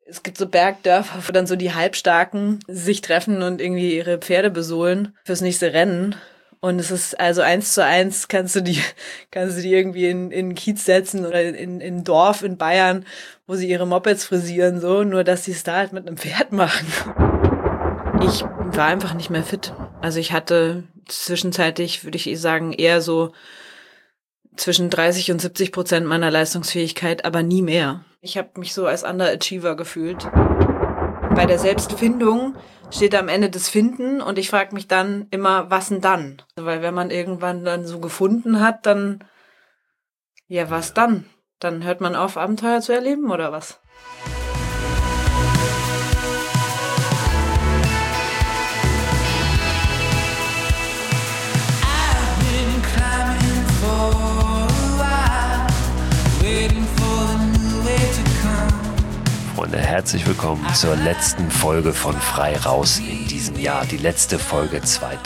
Es gibt so Bergdörfer, wo dann so die Halbstarken sich treffen und irgendwie ihre Pferde besohlen fürs nächste Rennen. Und es ist also 1:1 kannst du die irgendwie in einen Kiez setzen oder in ein Dorf in Bayern, wo sie ihre Mopeds frisieren, so, nur dass sie es da halt mit einem Pferd machen. Ich war einfach nicht mehr fit. Also ich hatte zwischenzeitlich, würde ich sagen, eher so zwischen 30% und 70% meiner Leistungsfähigkeit, aber nie mehr. Ich habe mich so als Underachiever gefühlt. Bei der Selbstfindung steht am Ende das Finden und ich frage mich dann immer, was denn dann? Weil wenn man irgendwann dann so gefunden hat, dann, ja, was dann? Dann hört man auf, Abenteuer zu erleben oder was? Freunde, herzlich willkommen zur letzten Folge von Frei Raus in diesem Jahr, die letzte Folge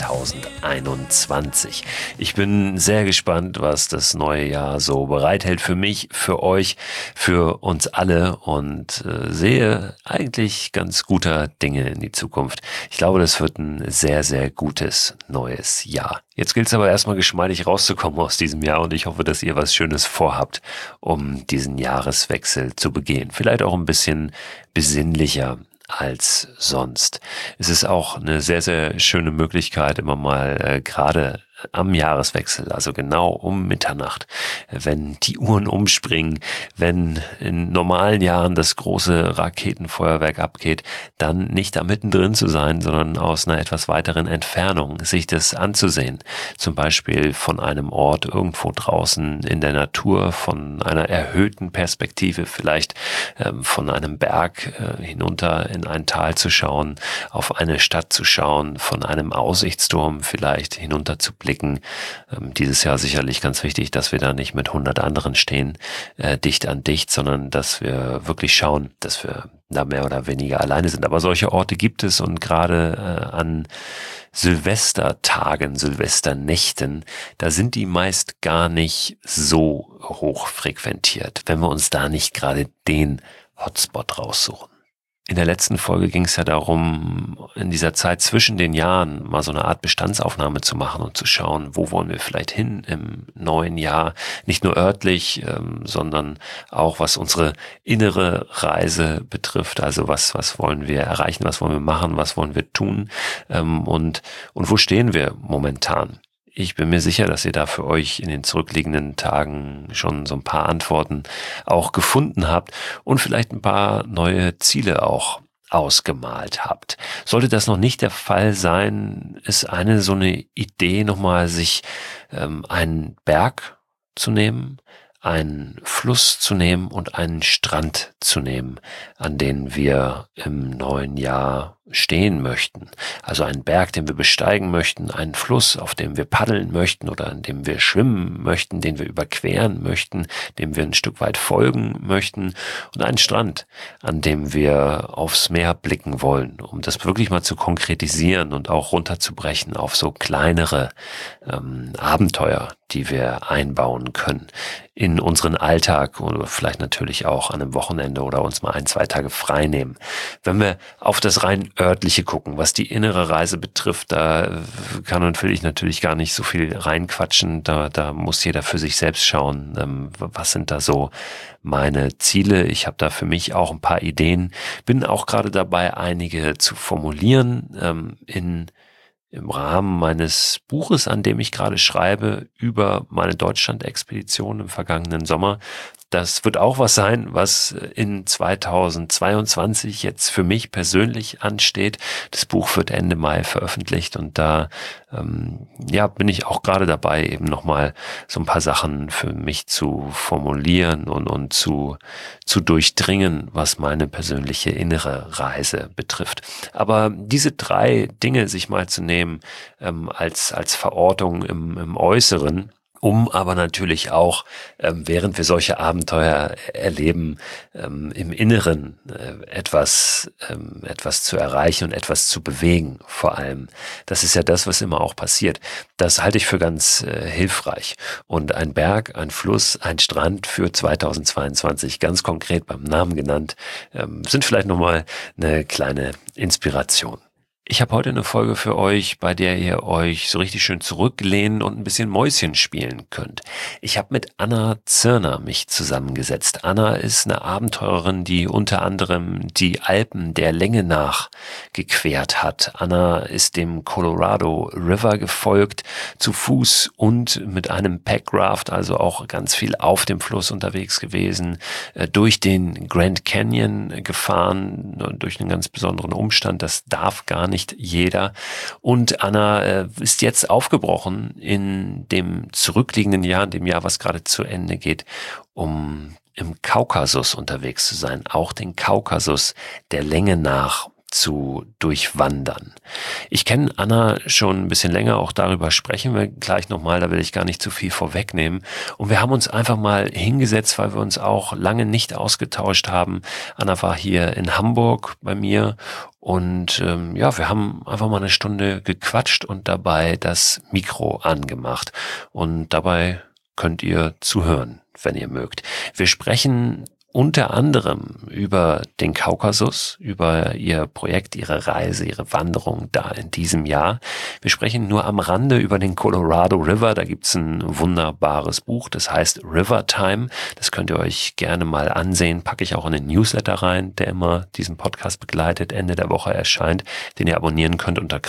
2021. Ich bin sehr gespannt, was das neue Jahr so bereithält für mich, für euch, für uns alle und sehe eigentlich ganz guter Dinge in die Zukunft. Ich glaube, das wird ein sehr, sehr gutes neues Jahr. Jetzt gilt es aber erstmal geschmeidig rauszukommen aus diesem Jahr und ich hoffe, dass ihr was Schönes vorhabt, um diesen Jahreswechsel zu begehen. Vielleicht auch ein bisschen besinnlicher als sonst. Es ist auch eine sehr, sehr schöne Möglichkeit, immer mal gerade am Jahreswechsel, also genau um Mitternacht, wenn die Uhren umspringen, wenn in normalen Jahren das große Raketenfeuerwerk abgeht, dann nicht da mittendrin zu sein, sondern aus einer etwas weiteren Entfernung sich das anzusehen. Zum Beispiel von einem Ort irgendwo draußen in der Natur, von einer erhöhten Perspektive, vielleicht von einem Berg hinunter in ein Tal zu schauen, auf eine Stadt zu schauen, von einem Aussichtsturm vielleicht hinunter zu blicken. Dieses Jahr sicherlich ganz wichtig, dass wir da nicht mit 100 anderen stehen, dicht an dicht, sondern dass wir wirklich schauen, dass wir da mehr oder weniger alleine sind. Aber solche Orte gibt es und gerade an Silvestertagen, Silvesternächten, da sind die meist gar nicht so hoch frequentiert, wenn wir uns da nicht gerade den Hotspot raussuchen. In der letzten Folge ging es ja darum, in dieser Zeit zwischen den Jahren mal so eine Art Bestandsaufnahme zu machen und zu schauen, wo wollen wir vielleicht hin im neuen Jahr, nicht nur örtlich, sondern auch was unsere innere Reise betrifft, also was wollen wir erreichen, was wollen wir machen, was wollen wir tun und wo stehen wir momentan. Ich bin mir sicher, dass ihr da für euch in den zurückliegenden Tagen schon so ein paar Antworten auch gefunden habt und vielleicht ein paar neue Ziele auch ausgemalt habt. Sollte das noch nicht der Fall sein, ist so eine Idee nochmal, sich einen Berg zu nehmen, einen Fluss zu nehmen und einen Strand zu nehmen, an den wir im neuen Jahr stehen möchten. Also einen Berg, den wir besteigen möchten, einen Fluss, auf dem wir paddeln möchten oder an dem wir schwimmen möchten, den wir überqueren möchten, dem wir ein Stück weit folgen möchten und einen Strand, an dem wir aufs Meer blicken wollen, um das wirklich mal zu konkretisieren und auch runterzubrechen auf so kleinere Abenteuer, die wir einbauen können in unseren Alltag oder vielleicht natürlich auch an einem Wochenende oder uns mal 1-2 Tage frei nehmen. Wenn wir auf das rein örtliche gucken, was die innere Reise betrifft, da kann und will ich natürlich gar nicht so viel reinquatschen, da muss jeder für sich selbst schauen, was sind da so meine Ziele. Ich habe da für mich auch ein paar Ideen, bin auch gerade dabei, einige zu formulieren im Rahmen meines Buches, an dem ich gerade schreibe, über meine Deutschland-Expedition im vergangenen Sommer. Das wird auch was sein, was in 2022 jetzt für mich persönlich ansteht. Das Buch wird Ende Mai veröffentlicht und da bin ich auch gerade dabei, eben nochmal so ein paar Sachen für mich zu formulieren und zu durchdringen, was meine persönliche innere Reise betrifft. Aber diese 3 Dinge sich mal zu nehmen als Verortung im Äußeren, um aber natürlich auch, während wir solche Abenteuer erleben, im Inneren etwas zu erreichen und etwas zu bewegen vor allem. Das ist ja das, was immer auch passiert. Das halte ich für ganz hilfreich. Und ein Berg, ein Fluss, ein Strand für 2022, ganz konkret beim Namen genannt, sind vielleicht nochmal eine kleine Inspiration. Ich habe heute eine Folge für euch, bei der ihr euch so richtig schön zurücklehnen und ein bisschen Mäuschen spielen könnt. Ich habe mit Anna Zirner mich zusammengesetzt. Anna ist eine Abenteurerin, die unter anderem die Alpen der Länge nach gequert hat. Anna ist dem Colorado River gefolgt, zu Fuß und mit einem Packraft, also auch ganz viel auf dem Fluss unterwegs gewesen, durch den Grand Canyon gefahren, durch einen ganz besonderen Umstand. Das darf gar nicht jeder. Und Anna ist jetzt aufgebrochen in dem zurückliegenden Jahr, in dem Jahr, was gerade zu Ende geht, um im Kaukasus unterwegs zu sein, auch den Kaukasus der Länge nach zu durchwandern. Ich kenne Anna schon ein bisschen länger, auch darüber sprechen wir gleich nochmal, da will ich gar nicht zu viel vorwegnehmen. Und wir haben uns einfach mal hingesetzt, weil wir uns auch lange nicht ausgetauscht haben. Anna war hier in Hamburg bei mir und wir haben einfach mal eine Stunde gequatscht und dabei das Mikro angemacht. Und dabei könnt ihr zuhören, wenn ihr mögt. Wir sprechen unter anderem über den Kaukasus, über ihr Projekt, ihre Reise, ihre Wanderung da in diesem Jahr. Wir sprechen nur am Rande über den Colorado River. Da gibt's ein wunderbares Buch, das heißt River Time. Das könnt ihr euch gerne mal ansehen. Packe ich auch in den Newsletter rein, der immer diesen Podcast begleitet, Ende der Woche erscheint, den ihr abonnieren könnt unter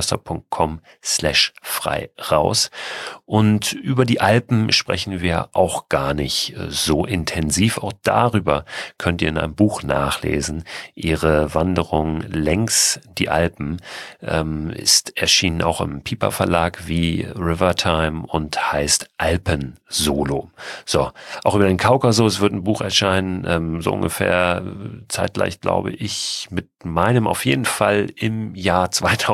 christoförster.com/frei raus. Und über die Alpen sprechen wir auch gar nicht so intensiv. Auch darüber könnt ihr in einem Buch nachlesen. Ihre Wanderung längs die Alpen ist erschienen auch im Piper Verlag wie Rivertime und heißt Alpen Solo. So, auch über den Kaukasus wird ein Buch erscheinen, so ungefähr zeitgleich, glaube ich, mit meinem auf jeden Fall im Jahr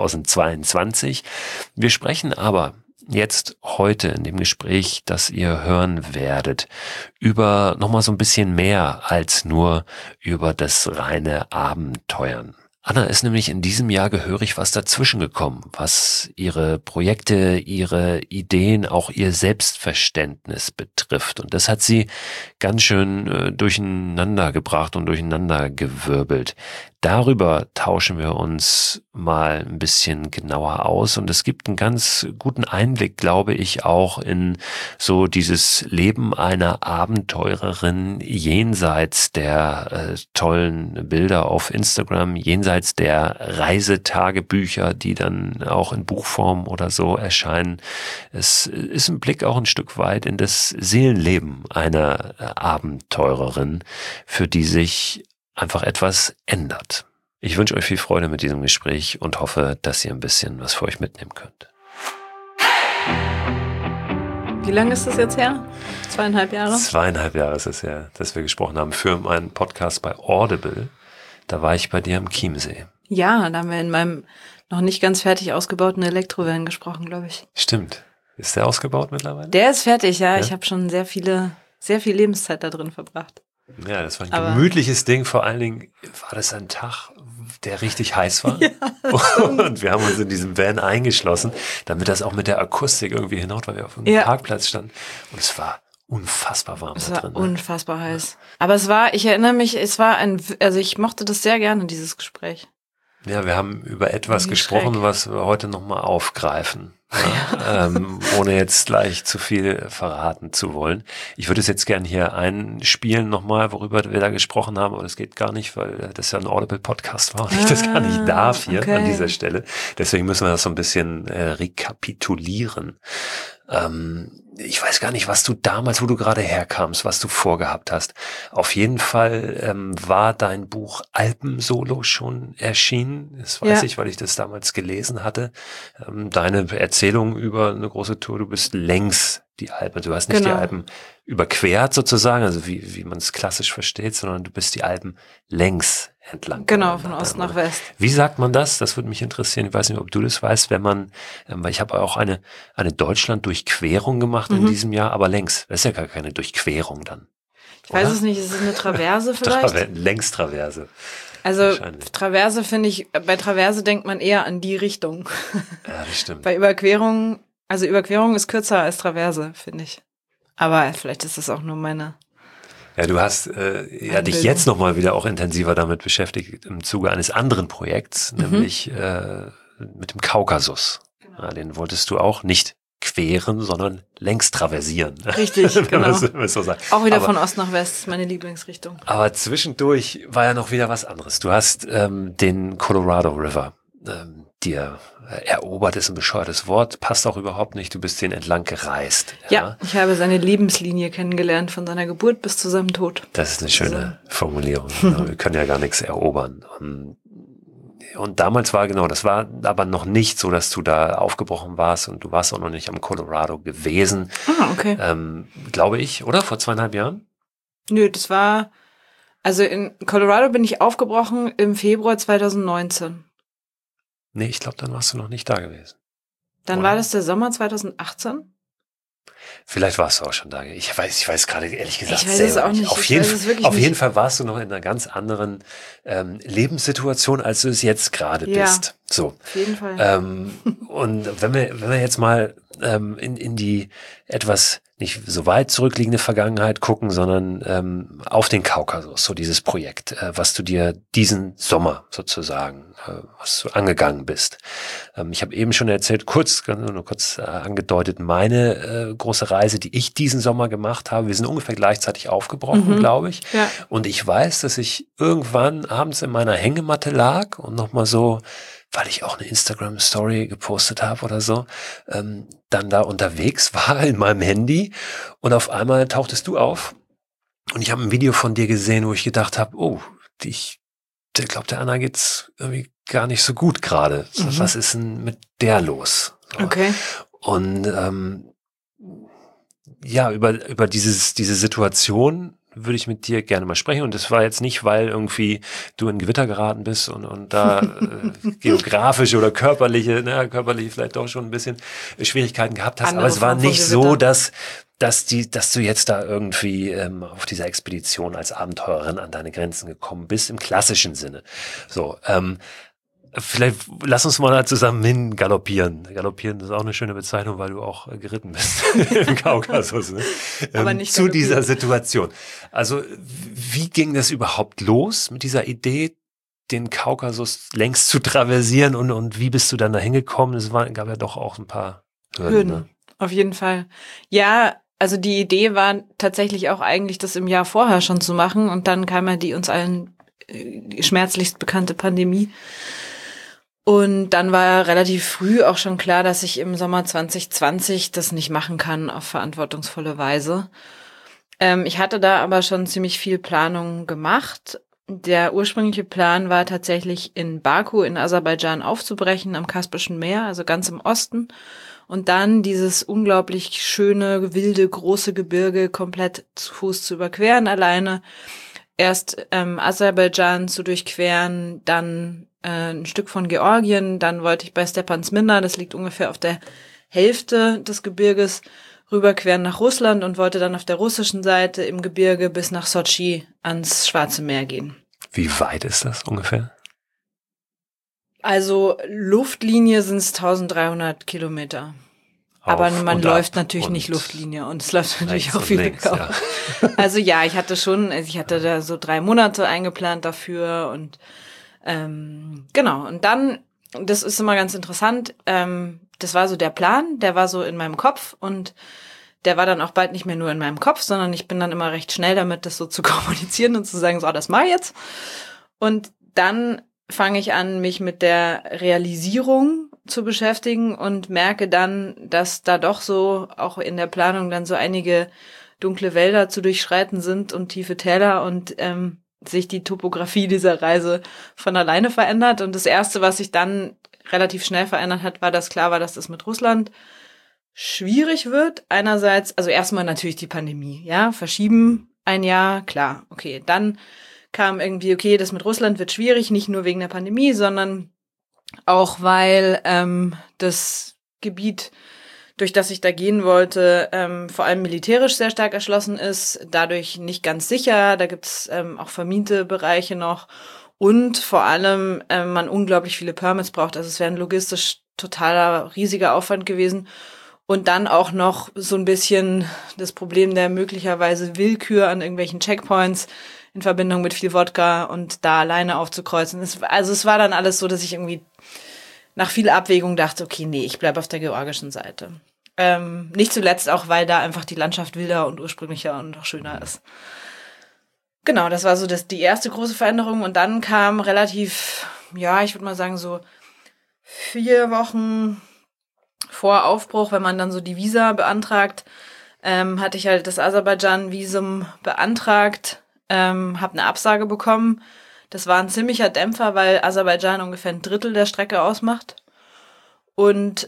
2022. Wir sprechen aber jetzt heute in dem Gespräch, das ihr hören werdet, über nochmal so ein bisschen mehr als nur über das reine Abenteuern. Anna ist nämlich in diesem Jahr gehörig was dazwischen gekommen, was ihre Projekte, ihre Ideen, auch ihr Selbstverständnis betrifft. Und das hat sie ganz schön durcheinander gebracht und durcheinander gewirbelt. Darüber tauschen wir uns mal ein bisschen genauer aus und es gibt einen ganz guten Einblick, glaube ich, auch in so dieses Leben einer Abenteurerin jenseits der tollen Bilder auf Instagram, jenseits der Reisetagebücher, die dann auch in Buchform oder so erscheinen. Es ist ein Blick auch ein Stück weit in das Seelenleben einer Abenteurerin, für die sich einfach etwas ändert. Ich wünsche euch viel Freude mit diesem Gespräch und hoffe, dass ihr ein bisschen was für euch mitnehmen könnt. Wie lange ist das jetzt her? 2,5 Jahre? 2,5 Jahre ist es her, dass wir gesprochen haben für meinen Podcast bei Audible. Da war ich bei dir am Chiemsee. Ja, da haben wir in meinem noch nicht ganz fertig ausgebauten Elektrovan gesprochen, glaube ich. Stimmt. Ist der ausgebaut mittlerweile? Der ist fertig, ja. Ich habe schon sehr viel Lebenszeit da drin verbracht. Ja, das war ein gemütliches Ding. Vor allen Dingen war das ein Tag, der richtig heiß war. Ja, und wir haben uns in diesem Van eingeschlossen, damit das auch mit der Akustik irgendwie hinhaut, weil wir auf einem Parkplatz standen. Und es war unfassbar warm da drin. Unfassbar heiß. Aber ich erinnere mich, ich mochte das sehr gerne, dieses Gespräch. Ja, wir haben über etwas gesprochen, was wir heute nochmal aufgreifen. Ja, ohne jetzt gleich zu viel verraten zu wollen. Ich würde es jetzt gern hier einspielen nochmal, worüber wir da gesprochen haben, aber das geht gar nicht, weil das ja ein Audible-Podcast war und ich das gar nicht darf hier an dieser Stelle. Deswegen müssen wir das so ein bisschen rekapitulieren. Ich weiß gar nicht, was du damals, wo du gerade herkamst, was du vorgehabt hast. Auf jeden Fall war dein Buch Alpen-Solo schon erschienen. Das weiß ich, weil ich das damals gelesen hatte. Deine Erzählung über eine große Tour, du bist längs die Alpen. Du hast nicht die Alpen überquert sozusagen, also wie man es klassisch versteht, sondern du bist die Alpen längs entlang. Genau, von Ost nach West. Wie sagt man das? Das würde mich interessieren. Ich weiß nicht, ob du das weißt, wenn man, weil ich habe auch eine Deutschland-Durchquerung gemacht in diesem Jahr, aber längs. Das ist ja gar keine Durchquerung dann. Ich weiß es nicht, ist es eine Traverse vielleicht? Längstraverse. Also Traverse finde ich, bei Traverse denkt man eher an die Richtung. Ja, das stimmt. Bei Überquerung ist kürzer als Traverse, finde ich. Aber vielleicht ist das auch nur meine... Ja, du hast dich jetzt nochmal wieder auch intensiver damit beschäftigt im Zuge eines anderen Projekts, nämlich mit dem Kaukasus. Genau. Ja, den wolltest du auch nicht queren, sondern längs traversieren. Richtig, genau. So auch wieder von Ost nach West, ist meine Lieblingsrichtung. Aber zwischendurch war ja noch wieder was anderes. Du hast den Colorado River dir erobert, ist ein bescheuertes Wort, passt auch überhaupt nicht, du bist den entlang gereist. Ja, ich habe seine Lebenslinie kennengelernt, von seiner Geburt bis zu seinem Tod. Das ist eine schöne Formulierung. Wir können ja gar nichts erobern. Und damals das war aber noch nicht so, dass du da aufgebrochen warst und du warst auch noch nicht am Colorado gewesen. Okay. Glaube ich, oder? Vor 2,5 Jahren? Nö, also in Colorado bin ich aufgebrochen im Februar 2019. Nee, ich glaube, dann warst du noch nicht da gewesen. Dann war das der Sommer 2018? Vielleicht warst du auch schon da. Ich weiß gerade ehrlich gesagt ich weiß es auch nicht. Auf jeden Fall warst du noch in einer ganz anderen Lebenssituation, als du es jetzt gerade bist. So. Auf jeden Fall. Und wenn wir jetzt mal in die etwas nicht so weit zurückliegende Vergangenheit gucken, sondern auf den Kaukasus, so dieses Projekt, was du dir diesen Sommer sozusagen, was du angegangen bist. Ich habe eben schon erzählt, nur kurz angedeutet, meine große Reise, die ich diesen Sommer gemacht habe. Wir sind ungefähr gleichzeitig aufgebrochen, glaube ich. Ja. Und ich weiß, dass ich irgendwann abends in meiner Hängematte lag und nochmal so, weil ich auch eine Instagram-Story gepostet habe oder so, dann da unterwegs war in meinem Handy und auf einmal tauchtest du auf und ich habe ein Video von dir gesehen, wo ich gedacht habe, ich glaube, der Anna geht's irgendwie gar nicht so gut gerade. Was ist denn mit der los? So. Okay. Und über diese Situation würde ich mit dir gerne mal sprechen. Und das war jetzt nicht, weil irgendwie du in Gewitter geraten bist und da geografische oder körperliche vielleicht doch schon ein bisschen Schwierigkeiten gehabt hast. Aber es war nicht so, dass du jetzt da irgendwie auf dieser Expedition als Abenteurerin an deine Grenzen gekommen bist, im klassischen Sinne. So, vielleicht lass uns mal da zusammen hin galoppieren. Galoppieren ist auch eine schöne Bezeichnung, weil du auch geritten bist im Kaukasus. Ne? Aber nicht zu dieser Situation. Also wie ging das überhaupt los mit dieser Idee, den Kaukasus längst zu traversieren und wie bist du dann da hingekommen? Gab ja doch auch ein paar Hürden. Ne? Auf jeden Fall. Ja, also die Idee war tatsächlich auch eigentlich, das im Jahr vorher schon zu machen und dann kam ja die uns allen schmerzlichst bekannte Pandemie. Und dann war relativ früh auch schon klar, dass ich im Sommer 2020 das nicht machen kann auf verantwortungsvolle Weise. Ich hatte da aber schon ziemlich viel Planung gemacht. Der ursprüngliche Plan war tatsächlich in Baku in Aserbaidschan aufzubrechen, am Kaspischen Meer, also ganz im Osten. Und dann dieses unglaublich schöne, wilde, große Gebirge komplett zu Fuß zu überqueren alleine. Erst Aserbaidschan zu durchqueren, dann ein Stück von Georgien, dann wollte ich bei Stepantsminda, das liegt ungefähr auf der Hälfte des Gebirges, rüberqueren nach Russland und wollte dann auf der russischen Seite im Gebirge bis nach Sotschi ans Schwarze Meer gehen. Wie weit ist das ungefähr? Also Luftlinie sind es 1300 Kilometer. Aber man läuft natürlich nicht Luftlinie und es läuft natürlich auch viel links, ja. Also ja, ich hatte da so 3 Monate eingeplant dafür und genau. Und dann, das ist immer ganz interessant, das war so der Plan, der war so in meinem Kopf und der war dann auch bald nicht mehr nur in meinem Kopf, sondern ich bin dann immer recht schnell damit, das so zu kommunizieren und zu sagen, so, das mach ich jetzt. Und dann fange ich an, mich mit der Realisierung zu beschäftigen und merke dann, dass da doch so auch in der Planung dann so einige dunkle Wälder zu durchschreiten sind und tiefe Täler und sich die Topografie dieser Reise von alleine verändert. Und das Erste, was sich dann relativ schnell verändert hat, war, dass klar war, dass das mit Russland schwierig wird. Einerseits, also erstmal natürlich die Pandemie, ja, verschieben ein Jahr, klar, okay. Dann kam irgendwie, okay, das mit Russland wird schwierig, nicht nur wegen der Pandemie, sondern auch weil das Gebiet, durch das ich da gehen wollte, vor allem militärisch sehr stark erschlossen ist, dadurch nicht ganz sicher. Da gibt's auch vermiente Bereiche noch und vor allem man unglaublich viele Permits braucht. Also es wäre ein logistisch totaler riesiger Aufwand gewesen. Und dann auch noch so ein bisschen das Problem der möglicherweise Willkür an irgendwelchen Checkpoints in Verbindung mit viel Wodka und da alleine aufzukreuzen. Es war dann alles so, dass ich irgendwie nach viel Abwägung dachte, okay, nee, ich bleibe auf der georgischen Seite. Nicht zuletzt auch, weil da einfach die Landschaft wilder und ursprünglicher und auch schöner ist. Genau, das war so die erste große Veränderung. Und dann kam relativ, ja, ich würde mal sagen so 4 Wochen vor Aufbruch, wenn man dann so die Visa beantragt, hatte ich halt das Aserbaidschan-Visum beantragt, habe eine Absage bekommen. Das war ein ziemlicher Dämpfer, weil Aserbaidschan ungefähr 1/3 der Strecke ausmacht. Und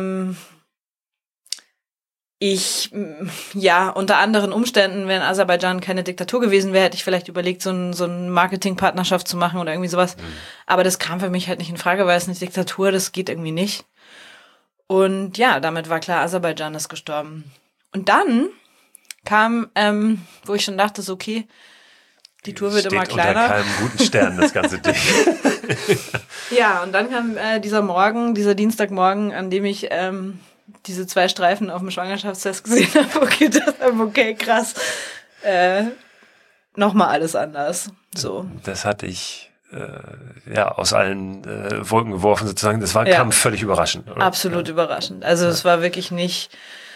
ich, ja, unter anderen Umständen, wenn Aserbaidschan keine Diktatur gewesen wäre, hätte ich vielleicht überlegt, so ein Marketingpartnerschaft zu machen oder irgendwie sowas. Aber das kam für mich halt nicht in Frage, weil es eine Diktatur, das geht irgendwie nicht. Und ja, damit war klar, Aserbaidschan ist gestorben. Und dann kam, wo ich schon dachte, so okay, die Tour wird immer kleiner. Unter keinem guten Stern, das ganze Ding. Ja, und dann kam dieser Dienstagmorgen, an dem ich diese 2 Streifen auf dem Schwangerschaftstest gesehen habe und gedacht habe, okay, krass, nochmal alles anders. So. Das hatte ich aus allen Wolken geworfen sozusagen. Das kam völlig überraschend. Oder? Absolut überraschend. Also es war wirklich nicht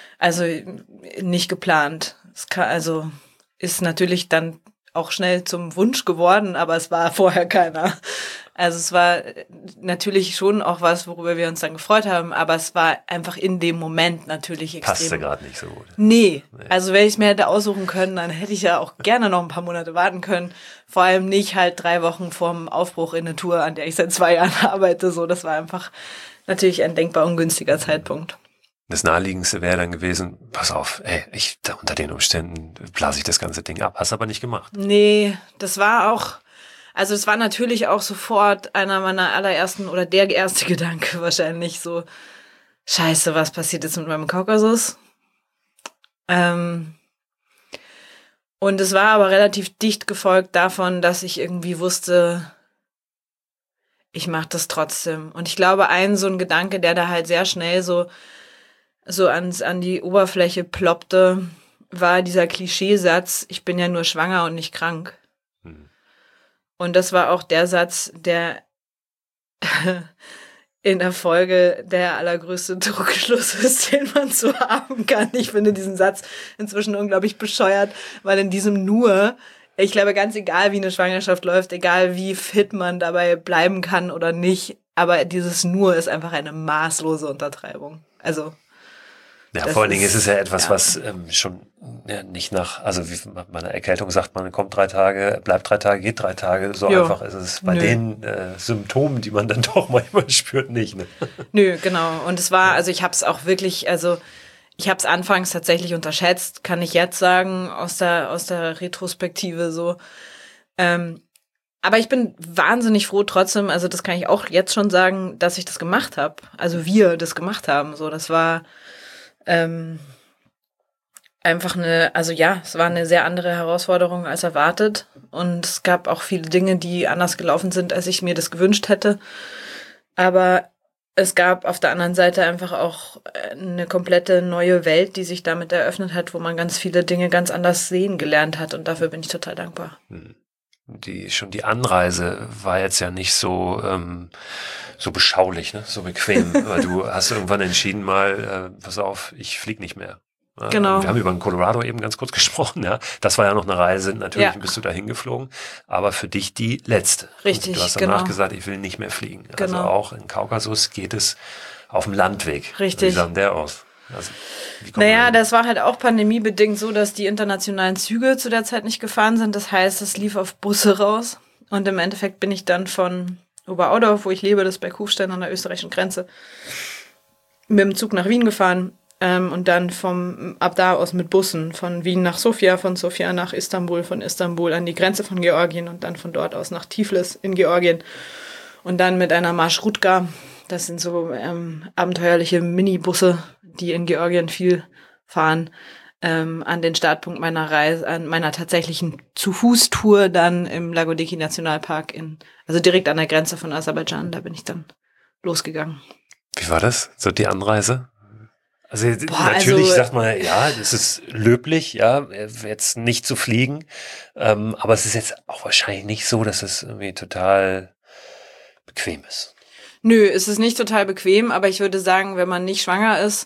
geplant. Ist natürlich dann auch schnell zum Wunsch geworden, aber es war vorher keiner. Also es war natürlich schon auch was, worüber wir uns dann gefreut haben, aber es war einfach in dem Moment natürlich extrem. Passte gerade nicht so gut. Nee, also wenn ich es mir hätte aussuchen können, dann hätte ich ja auch gerne noch ein paar Monate warten können. Vor allem nicht halt 3 Wochen vorm Aufbruch in eine Tour, an der ich seit 2 Jahren arbeite. So, das war einfach natürlich ein denkbar ungünstiger Zeitpunkt. Das Naheliegendste wäre dann gewesen, pass auf, unter den Umständen blase ich das ganze Ding ab. Hast aber nicht gemacht. Nee, das war natürlich auch sofort einer meiner allerersten oder der erste Gedanke wahrscheinlich so, Scheiße, was passiert jetzt mit meinem Kaukasus? Und es war aber relativ dicht gefolgt davon, dass ich irgendwie wusste, ich mache das trotzdem. Und ich glaube, so ein Gedanke, der da halt sehr schnell so an die Oberfläche ploppte, war dieser Klischeesatz, ich bin ja nur schwanger und nicht krank. Und das war auch der Satz, der in der Folge der allergrößte Druckschluss ist, den man so haben kann. Ich finde diesen Satz inzwischen unglaublich bescheuert, weil in diesem ich glaube, ganz egal, wie eine Schwangerschaft läuft, egal wie fit man dabei bleiben kann oder nicht, aber dieses nur ist einfach eine maßlose Untertreibung. Also ja, vor allen Dingen ist es ja etwas, was schon nicht also wie bei einer Erkältung sagt man, kommt 3 Tage, bleibt 3 Tage, geht 3 Tage. So einfach ist es bei den Symptomen, die man dann doch manchmal spürt, nicht. Ne? Nö, genau. Und es war, also ich habe es auch wirklich, ich habe es anfangs tatsächlich unterschätzt, kann ich jetzt sagen, aus der Retrospektive so. Aber ich bin wahnsinnig froh trotzdem, also das kann ich auch jetzt schon sagen, dass ich das gemacht habe. Also wir das gemacht haben. So, das war einfach es war eine sehr andere Herausforderung als erwartet. Und es gab auch viele Dinge, die anders gelaufen sind, als ich mir das gewünscht hätte. Aber es gab auf der anderen Seite einfach auch eine komplette neue Welt, die sich damit eröffnet hat, wo man ganz viele Dinge ganz anders sehen gelernt hat. Und dafür bin ich total dankbar. Die Anreise war jetzt ja nicht so beschaulich, ne? So bequem. Aber du hast irgendwann entschieden pass auf, ich fliege nicht mehr. Genau. Wir haben über Colorado eben ganz kurz gesprochen, ja. Das war ja noch eine Reise, natürlich bist du da hingeflogen, aber für dich die letzte. Richtig, du hast danach gesagt, ich will nicht mehr fliegen. Genau. Also auch in Kaukasus geht es auf dem Landweg. Richtig. Wie sah denn der aus? Also, das war halt auch pandemiebedingt so, dass die internationalen Züge zu der Zeit nicht gefahren sind. Das heißt, es lief auf Busse raus. Und im Endeffekt bin ich dann von Oberaudorf, wo ich lebe, das ist bei Kufstein an der österreichischen Grenze, mit dem Zug nach Wien gefahren. und dann ab da aus mit Bussen von Wien nach Sofia, von Sofia nach Istanbul, von Istanbul an die Grenze von Georgien und dann von dort aus nach Tiflis in Georgien und dann mit einer Marschrutka. Das sind so abenteuerliche Minibusse, die in Georgien viel fahren, an den Startpunkt meiner Reise, an meiner tatsächlichen Zu-Fuß-Tour dann im Lagodiki Nationalpark also direkt an der Grenze von Aserbaidschan. Da bin ich dann losgegangen. Wie war das, so die Anreise? Also natürlich sagt man, ja, es ist löblich, ja, jetzt nicht zu fliegen, aber es ist jetzt auch wahrscheinlich nicht so, dass es irgendwie total bequem ist. Nö, es ist nicht total bequem, aber ich würde sagen, wenn man nicht schwanger ist,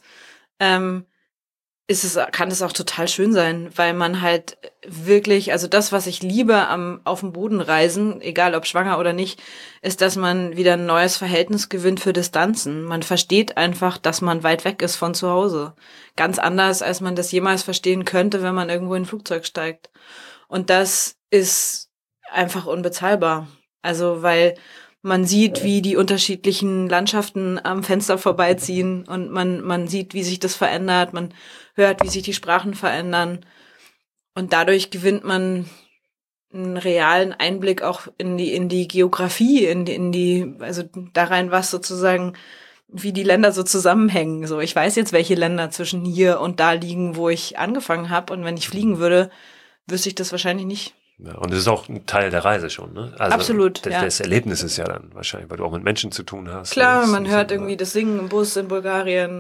kann es auch total schön sein, weil man halt wirklich, also das, was ich liebe auf dem Boden reisen, egal ob schwanger oder nicht, ist, dass man wieder ein neues Verhältnis gewinnt für Distanzen. Man versteht einfach, dass man weit weg ist von zu Hause. Ganz anders, als man das jemals verstehen könnte, wenn man irgendwo in ein Flugzeug steigt. Und das ist einfach unbezahlbar. Also, weil man sieht, wie die unterschiedlichen Landschaften am Fenster vorbeiziehen und man sieht, wie sich das verändert, man hört, wie sich die Sprachen verändern und dadurch gewinnt man einen realen Einblick auch in die Geografie, also da rein, was sozusagen, wie die Länder so zusammenhängen. So, ich weiß jetzt, welche Länder zwischen hier und da liegen, wo ich angefangen habe und wenn ich fliegen würde, wüsste ich das wahrscheinlich nicht. Ja, und das ist auch ein Teil der Reise schon, ne? Also absolut, ja. Das Erlebnis ist ja dann wahrscheinlich, weil du auch mit Menschen zu tun hast. Klar, man hört irgendwie das Singen im Bus in Bulgarien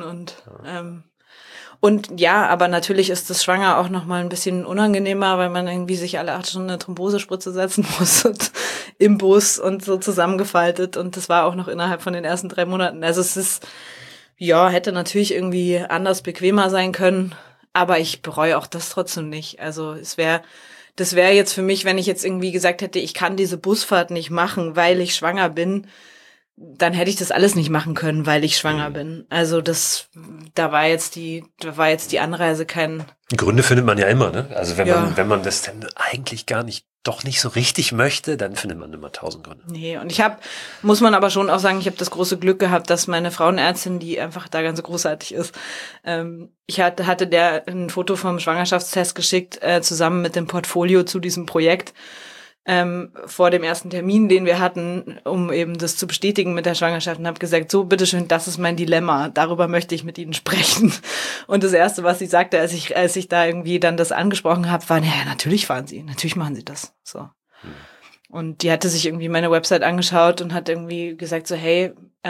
und ja, aber natürlich ist das Schwanger auch noch mal ein bisschen unangenehmer, weil man irgendwie sich alle 8 Stunden eine Thrombosespritze setzen muss und im Bus und so zusammengefaltet und das war auch noch innerhalb von den ersten 3 Monaten. Also es ist, ja, hätte natürlich irgendwie anders bequemer sein können, aber ich bereue auch das trotzdem nicht. Also das wäre jetzt für mich, wenn ich jetzt irgendwie gesagt hätte, ich kann diese Busfahrt nicht machen, weil ich schwanger bin, dann hätte ich das alles nicht machen können, weil ich schwanger bin. Also da war jetzt die Anreise kein... Gründe findet man ja immer, ne? Also wenn man das dann eigentlich doch nicht so richtig möchte, dann findet man immer 1000 Gründe. Nee, und muss man aber schon auch sagen, ich habe das große Glück gehabt, dass meine Frauenärztin, die einfach da ganz großartig ist, ich hatte der ein Foto vom Schwangerschaftstest geschickt, zusammen mit dem Portfolio zu diesem Projekt, vor dem ersten Termin, den wir hatten, um eben das zu bestätigen mit der Schwangerschaft und habe gesagt, so, bitteschön, das ist mein Dilemma, darüber möchte ich mit Ihnen sprechen. Und das Erste, was sie sagte, als ich da irgendwie dann das angesprochen habe, war, naja, natürlich fahren Sie, natürlich machen Sie das. So. Und die hatte sich irgendwie meine Website angeschaut und hat irgendwie gesagt so, hey,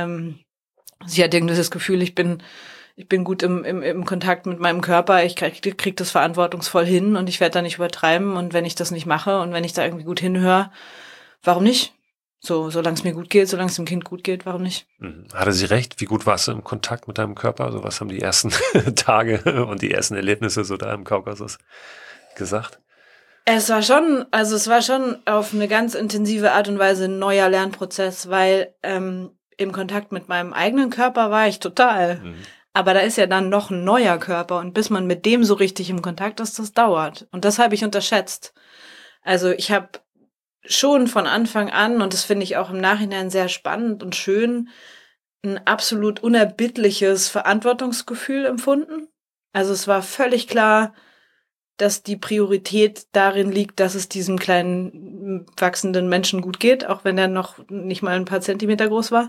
sie hat irgendwie das Gefühl, ich bin gut im Kontakt mit meinem Körper, ich krieg das verantwortungsvoll hin und ich werde da nicht übertreiben und wenn ich das nicht mache und wenn ich da irgendwie gut hinhöre, warum nicht? So, solange es mir gut geht, solange es dem Kind gut geht, warum nicht? Hatte sie recht? Wie gut warst du im Kontakt mit deinem Körper? Also was haben die ersten Tage und die ersten Erlebnisse so da im Kaukasus gesagt? Es war schon auf eine ganz intensive Art und Weise ein neuer Lernprozess, weil im Kontakt mit meinem eigenen Körper war ich total. Aber da ist ja dann noch ein neuer Körper und bis man mit dem so richtig im Kontakt ist, das dauert. Und das habe ich unterschätzt. Also ich habe schon von Anfang an, und das finde ich auch im Nachhinein sehr spannend und schön, ein absolut unerbittliches Verantwortungsgefühl empfunden. Also es war völlig klar, dass die Priorität darin liegt, dass es diesem kleinen, wachsenden Menschen gut geht, auch wenn er noch nicht mal ein paar Zentimeter groß war.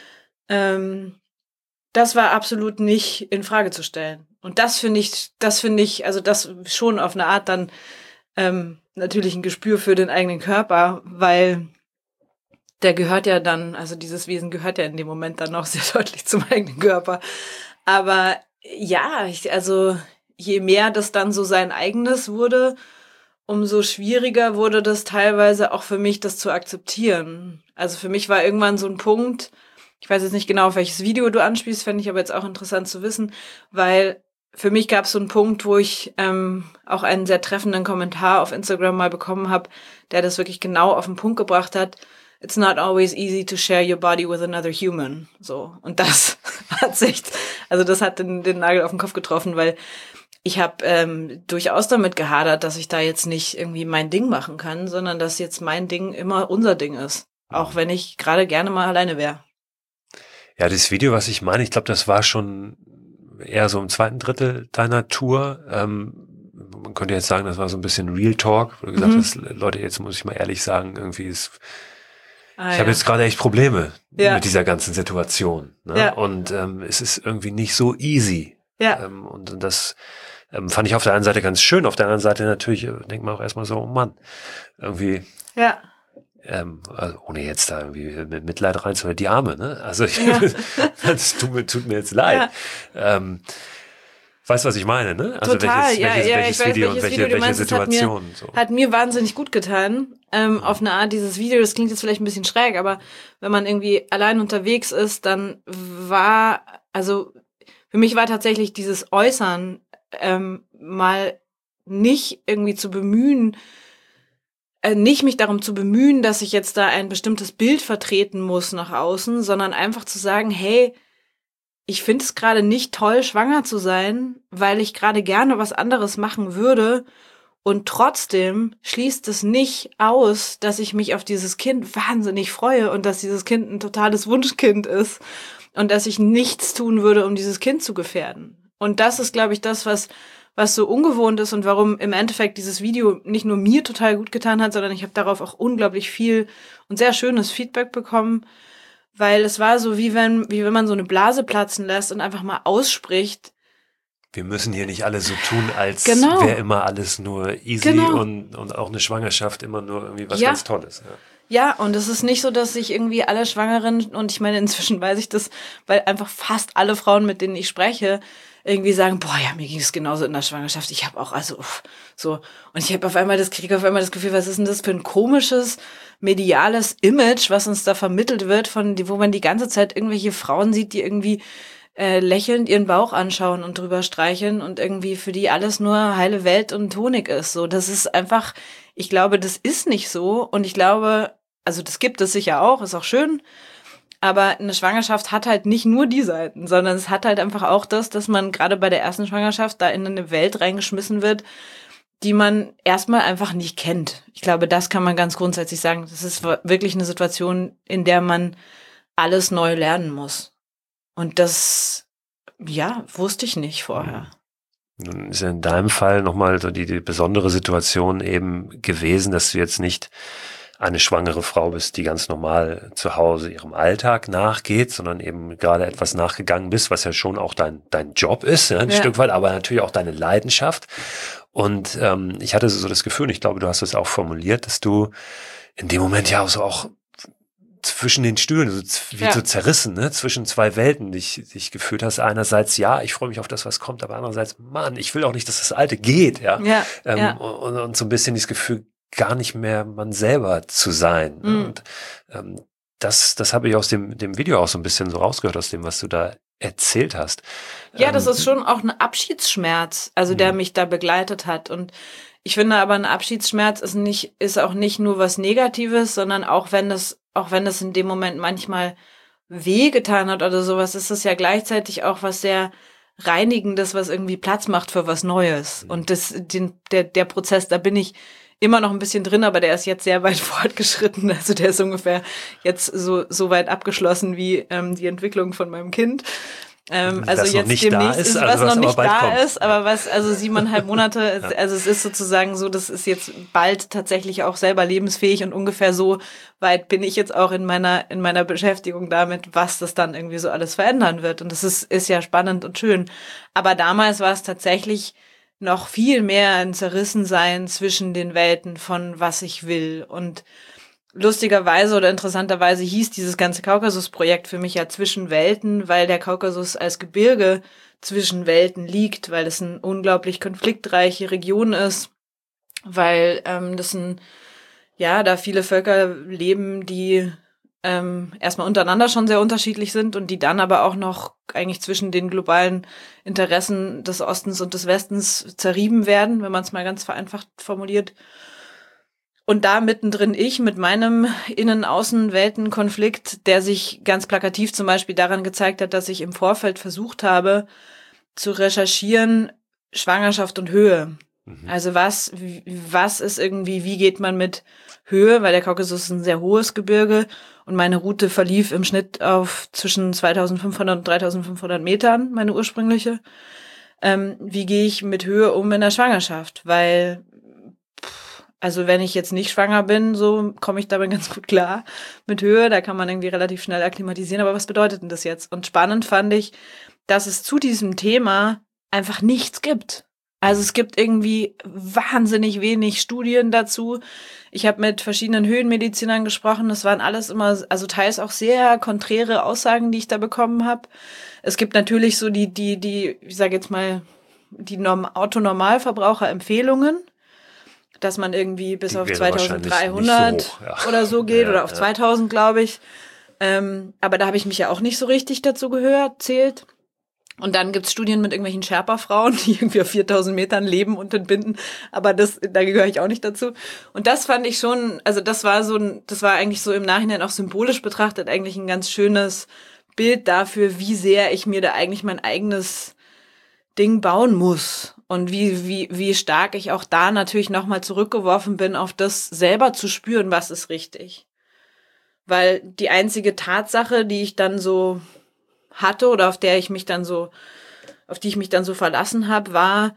Das war absolut nicht in Frage zu stellen. Und das finde ich, also das schon auf eine Art dann natürlich ein Gespür für den eigenen Körper, weil der gehört ja dann, also dieses Wesen gehört ja in dem Moment dann auch sehr deutlich zum eigenen Körper. Aber ja, also je mehr das dann so sein eigenes wurde, umso schwieriger wurde das teilweise auch für mich, das zu akzeptieren. Also für mich war irgendwann so ein Punkt, ich weiß jetzt nicht genau, auf welches Video du anspielst, fände ich aber jetzt auch interessant zu wissen, weil für mich gab es so einen Punkt, wo ich auch einen sehr treffenden Kommentar auf Instagram mal bekommen habe, der das wirklich genau auf den Punkt gebracht hat. It's not always easy to share your body with another human. So. Und das das hat den Nagel auf den Kopf getroffen, weil ich habe durchaus damit gehadert, dass ich da jetzt nicht irgendwie mein Ding machen kann, sondern dass jetzt mein Ding immer unser Ding ist. Auch wenn ich gerade gerne mal alleine wäre. Ja, das Video, was ich meine, ich glaube, das war schon eher so im zweiten Drittel deiner Tour. Man könnte jetzt sagen, das war so ein bisschen Real Talk, wo du gesagt hast, Leute, jetzt muss ich mal ehrlich sagen, irgendwie ist, ich habe jetzt gerade echt Probleme mit dieser ganzen Situation. Ne? Ja. Und es ist irgendwie nicht so easy. Ja. Und das fand ich auf der einen Seite ganz schön, auf der anderen Seite natürlich denkt man auch erstmal so, oh Mann, irgendwie, also ohne jetzt da irgendwie mit Mitleid reinzuhören, die Arme, ne? Also das tut mir jetzt leid. Ja. Weißt du, was ich meine, ne? Also total, welches Video und welche Situation. Hat mir wahnsinnig gut getan. Auf eine Art dieses Video, das klingt jetzt vielleicht ein bisschen schräg, aber wenn man irgendwie allein unterwegs ist, dann also für mich war tatsächlich dieses Äußern mal nicht irgendwie zu bemühen, nicht mich darum zu bemühen, dass ich jetzt da ein bestimmtes Bild vertreten muss nach außen, sondern einfach zu sagen, hey, ich finde es gerade nicht toll, schwanger zu sein, weil ich gerade gerne was anderes machen würde. Und trotzdem schließt es nicht aus, dass ich mich auf dieses Kind wahnsinnig freue und dass dieses Kind ein totales Wunschkind ist und dass ich nichts tun würde, um dieses Kind zu gefährden. Und das ist, glaube ich, das, was so ungewohnt ist und warum im Endeffekt dieses Video nicht nur mir total gut getan hat, sondern ich habe darauf auch unglaublich viel und sehr schönes Feedback bekommen, weil es war so, wie wenn man so eine Blase platzen lässt und einfach mal ausspricht. Wir müssen hier nicht alle so tun, als wäre immer alles nur easy und auch eine Schwangerschaft immer nur irgendwie was ganz Tolles. Ja, und es ist nicht so, dass sich irgendwie alle Schwangeren, und ich meine, inzwischen weiß ich das, weil einfach fast alle Frauen, mit denen ich spreche, irgendwie sagen, boah, ja, mir ging es genauso in der Schwangerschaft. Ich habe auch, so. Und ich habe kriege auf einmal das Gefühl, was ist denn das für ein komisches, mediales Image, was uns da vermittelt wird, wo man die ganze Zeit irgendwelche Frauen sieht, die irgendwie lächelnd ihren Bauch anschauen und drüber streicheln und irgendwie für die alles nur heile Welt und Honig ist. So, das ist einfach, ich glaube, das ist nicht so. Und ich glaube, also das gibt es sicher auch, ist auch schön. Aber eine Schwangerschaft hat halt nicht nur die Seiten, sondern es hat halt einfach auch das, dass man gerade bei der ersten Schwangerschaft da in eine Welt reingeschmissen wird, die man erstmal einfach nicht kennt. Ich glaube, das kann man ganz grundsätzlich sagen. Das ist wirklich eine Situation, in der man alles neu lernen muss. Und das, wusste ich nicht vorher. Nun ist ja in deinem Fall nochmal so die besondere Situation eben gewesen, dass du jetzt nicht eine schwangere Frau bist, die ganz normal zu Hause ihrem Alltag nachgeht, sondern eben gerade etwas nachgegangen bist, was ja schon auch dein Job ist, ein Stück weit, aber natürlich auch deine Leidenschaft. Und ich hatte so das Gefühl, und ich glaube, du hast es auch formuliert, dass du in dem Moment ja auch zwischen den Stühlen, so zerrissen, ne, zwischen zwei Welten dich gefühlt hast. Einerseits, ja, ich freue mich auf das, was kommt, aber andererseits, Mann, ich will auch nicht, dass das Alte geht, und so ein bisschen dieses Gefühl, gar nicht mehr man selber zu sein. Und das habe ich aus dem Video auch so ein bisschen so rausgehört, aus dem, was du da erzählt hast. Ja, das ist schon auch ein Abschiedsschmerz, also der mich da begleitet hat. Und ich finde aber, ein Abschiedsschmerz ist auch nicht nur was Negatives, sondern auch wenn es in dem Moment manchmal wehgetan hat oder sowas, ist es ja gleichzeitig auch was sehr Reinigendes, was irgendwie Platz macht für was Neues. Und der Prozess, da bin ich immer noch ein bisschen drin, aber der ist jetzt sehr weit fortgeschritten. Also der ist ungefähr jetzt so weit abgeschlossen wie die Entwicklung von meinem Kind. Also jetzt demnächst ist, was noch nicht da ist, aber also 7,5 Monate, also es ist sozusagen so, das ist jetzt bald tatsächlich auch selber lebensfähig und ungefähr so weit bin ich jetzt auch in meiner Beschäftigung damit, was das dann irgendwie so alles verändern wird. Und das ist ja spannend und schön. Aber damals war es tatsächlich noch viel mehr ein Zerrissensein zwischen den Welten von was ich will. Und lustigerweise oder interessanterweise hieß dieses ganze Kaukasus-Projekt für mich ja zwischen Welten, weil der Kaukasus als Gebirge zwischen Welten liegt, weil es eine unglaublich konfliktreiche Region ist, weil da viele Völker leben, die erstmal untereinander schon sehr unterschiedlich sind und die dann aber auch noch eigentlich zwischen den globalen Interessen des Ostens und des Westens zerrieben werden, wenn man es mal ganz vereinfacht formuliert. Und da mittendrin ich mit meinem Innen-Außen-Welten-Konflikt, der sich ganz plakativ zum Beispiel daran gezeigt hat, dass ich im Vorfeld versucht habe, zu recherchieren, Schwangerschaft und Höhe. Also was ist irgendwie, wie geht man mit Höhe, weil der Kaukasus ist ein sehr hohes Gebirge Und meine Route verlief im Schnitt auf zwischen 2500 und 3500 Metern, meine ursprüngliche. Wie gehe ich mit Höhe um in der Schwangerschaft? Weil, also wenn ich jetzt nicht schwanger bin, so komme ich damit ganz gut klar mit Höhe. Da kann man irgendwie relativ schnell akklimatisieren. Aber was bedeutet denn das jetzt? Und spannend fand ich, dass es zu diesem Thema einfach nichts gibt. Also es gibt irgendwie wahnsinnig wenig Studien dazu. Ich habe mit verschiedenen Höhenmedizinern gesprochen. Das waren alles immer, also teils auch sehr konträre Aussagen, die ich da bekommen habe. Es gibt natürlich so ich sage jetzt mal, die Autonormalverbraucher-Empfehlungen, dass man irgendwie bis auf 2300 so hoch, ja. oder so geht oder auf 2000, glaube ich. Aber da habe ich mich ja auch nicht so richtig dazu zählt. Und dann gibt's Studien mit irgendwelchen Sherpa-Frauen, die irgendwie auf 4000 Metern leben und entbinden. Aber da gehöre ich auch nicht dazu. Und das fand ich schon, also das war eigentlich so im Nachhinein auch symbolisch betrachtet eigentlich ein ganz schönes Bild dafür, wie sehr ich mir da eigentlich mein eigenes Ding bauen muss. Und wie stark ich auch da natürlich nochmal zurückgeworfen bin, auf das selber zu spüren, was ist richtig. Weil die einzige Tatsache, die ich dann so hatte oder auf die ich mich dann so verlassen habe, war,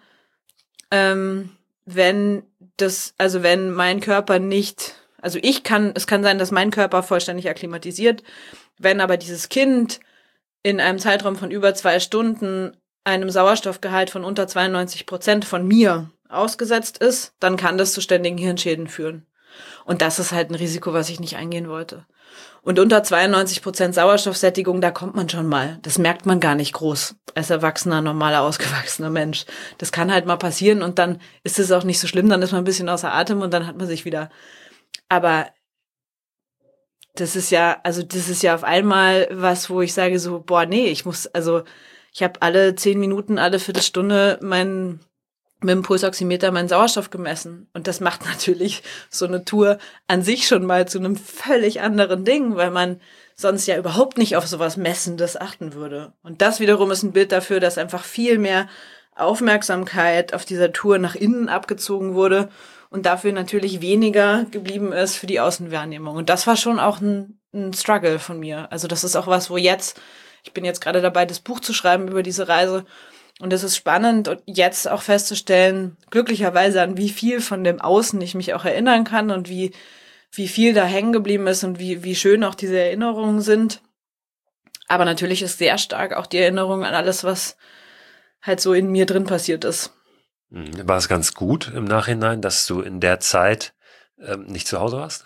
wenn mein Körper nicht, also es kann sein, dass mein Körper vollständig akklimatisiert, wenn aber dieses Kind in einem Zeitraum von über 2 Stunden einem Sauerstoffgehalt von unter 92% von mir ausgesetzt ist, dann kann das zu ständigen Hirnschäden führen. Und das ist halt ein Risiko, was ich nicht eingehen wollte. Und unter 92% Sauerstoffsättigung, da kommt man schon mal. Das merkt man gar nicht groß als erwachsener, normaler, ausgewachsener Mensch. Das kann halt mal passieren und dann ist es auch nicht so schlimm, dann ist man ein bisschen außer Atem und dann hat man sich wieder. Aber das ist ja auf einmal was, wo ich sage so, boah, nee, ich habe alle 10 Minuten, alle Viertelstunde mit dem Pulsoximeter meinen Sauerstoff gemessen. Und das macht natürlich so eine Tour an sich schon mal zu einem völlig anderen Ding, weil man sonst ja überhaupt nicht auf sowas Messendes achten würde. Und das wiederum ist ein Bild dafür, dass einfach viel mehr Aufmerksamkeit auf dieser Tour nach innen abgezogen wurde und dafür natürlich weniger geblieben ist für die Außenwahrnehmung. Und das war schon auch ein Struggle von mir. Also das ist auch was, ich bin jetzt gerade dabei, das Buch zu schreiben über diese Reise. Und es ist spannend, jetzt auch festzustellen, glücklicherweise, an wie viel von dem Außen ich mich auch erinnern kann und wie viel da hängen geblieben ist und wie schön auch diese Erinnerungen sind. Aber natürlich ist sehr stark auch die Erinnerung an alles, was halt so in mir drin passiert ist. War es ganz gut im Nachhinein, dass du in der Zeit nicht zu Hause warst?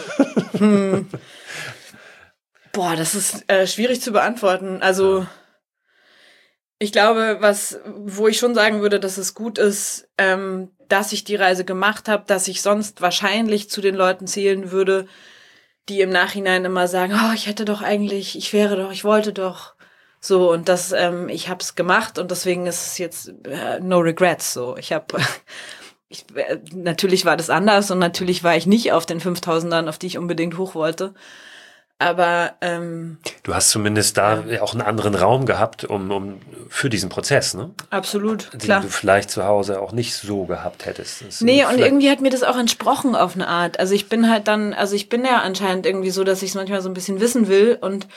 Boah, das ist schwierig zu beantworten. Also ich glaube, wo ich schon sagen würde, dass es gut ist, dass ich die Reise gemacht habe, dass ich sonst wahrscheinlich zu den Leuten zählen würde, die im Nachhinein immer sagen, oh, ich wollte doch. So, und ich hab's gemacht und deswegen ist es jetzt no regrets. So, natürlich war das anders und natürlich war ich nicht auf den 5000ern, auf die ich unbedingt hoch wollte. Aber du hast zumindest da auch einen anderen Raum gehabt, für diesen Prozess, ne? Absolut, den klar. du vielleicht zu Hause auch nicht so gehabt hättest. Nee, und irgendwie hat mir das auch entsprochen auf eine Art. Also ich bin ja anscheinend irgendwie so, dass ich es manchmal so ein bisschen wissen will und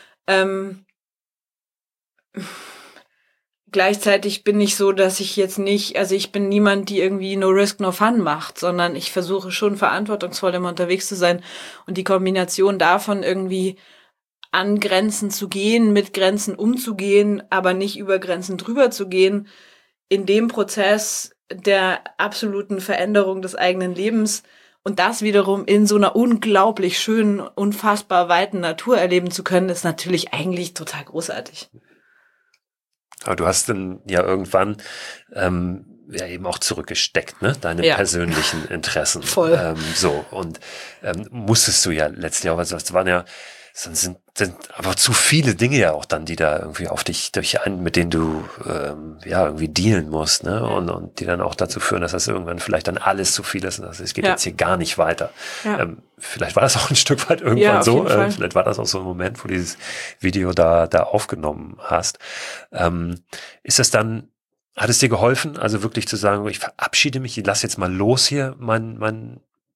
gleichzeitig bin ich so, dass ich jetzt nicht, also ich bin niemand, die irgendwie no risk, no fun macht, sondern ich versuche schon verantwortungsvoll immer unterwegs zu sein und die Kombination davon irgendwie an Grenzen zu gehen, mit Grenzen umzugehen, aber nicht über Grenzen drüber zu gehen, in dem Prozess der absoluten Veränderung des eigenen Lebens und das wiederum in so einer unglaublich schönen, unfassbar weiten Natur erleben zu können, ist natürlich eigentlich total großartig. Aber du hast dann ja irgendwann eben auch zurückgesteckt, ne? Deine persönlichen Interessen. Voll. Musstest du ja letztlich auch, also es waren ja, sind aber zu viele Dinge ja auch dann, die da irgendwie auf dich mit denen du irgendwie dealen musst, ne? Und die dann auch dazu führen, dass das irgendwann vielleicht dann alles zu viel ist und es geht jetzt hier gar nicht weiter. Ja. Vielleicht war das auch ein Stück weit irgendwann so. Vielleicht war das auch so ein Moment, wo du dieses Video da aufgenommen hast. Ist das dann, hat es dir geholfen, also wirklich zu sagen, ich verabschiede mich, ich lasse jetzt mal los hier, mein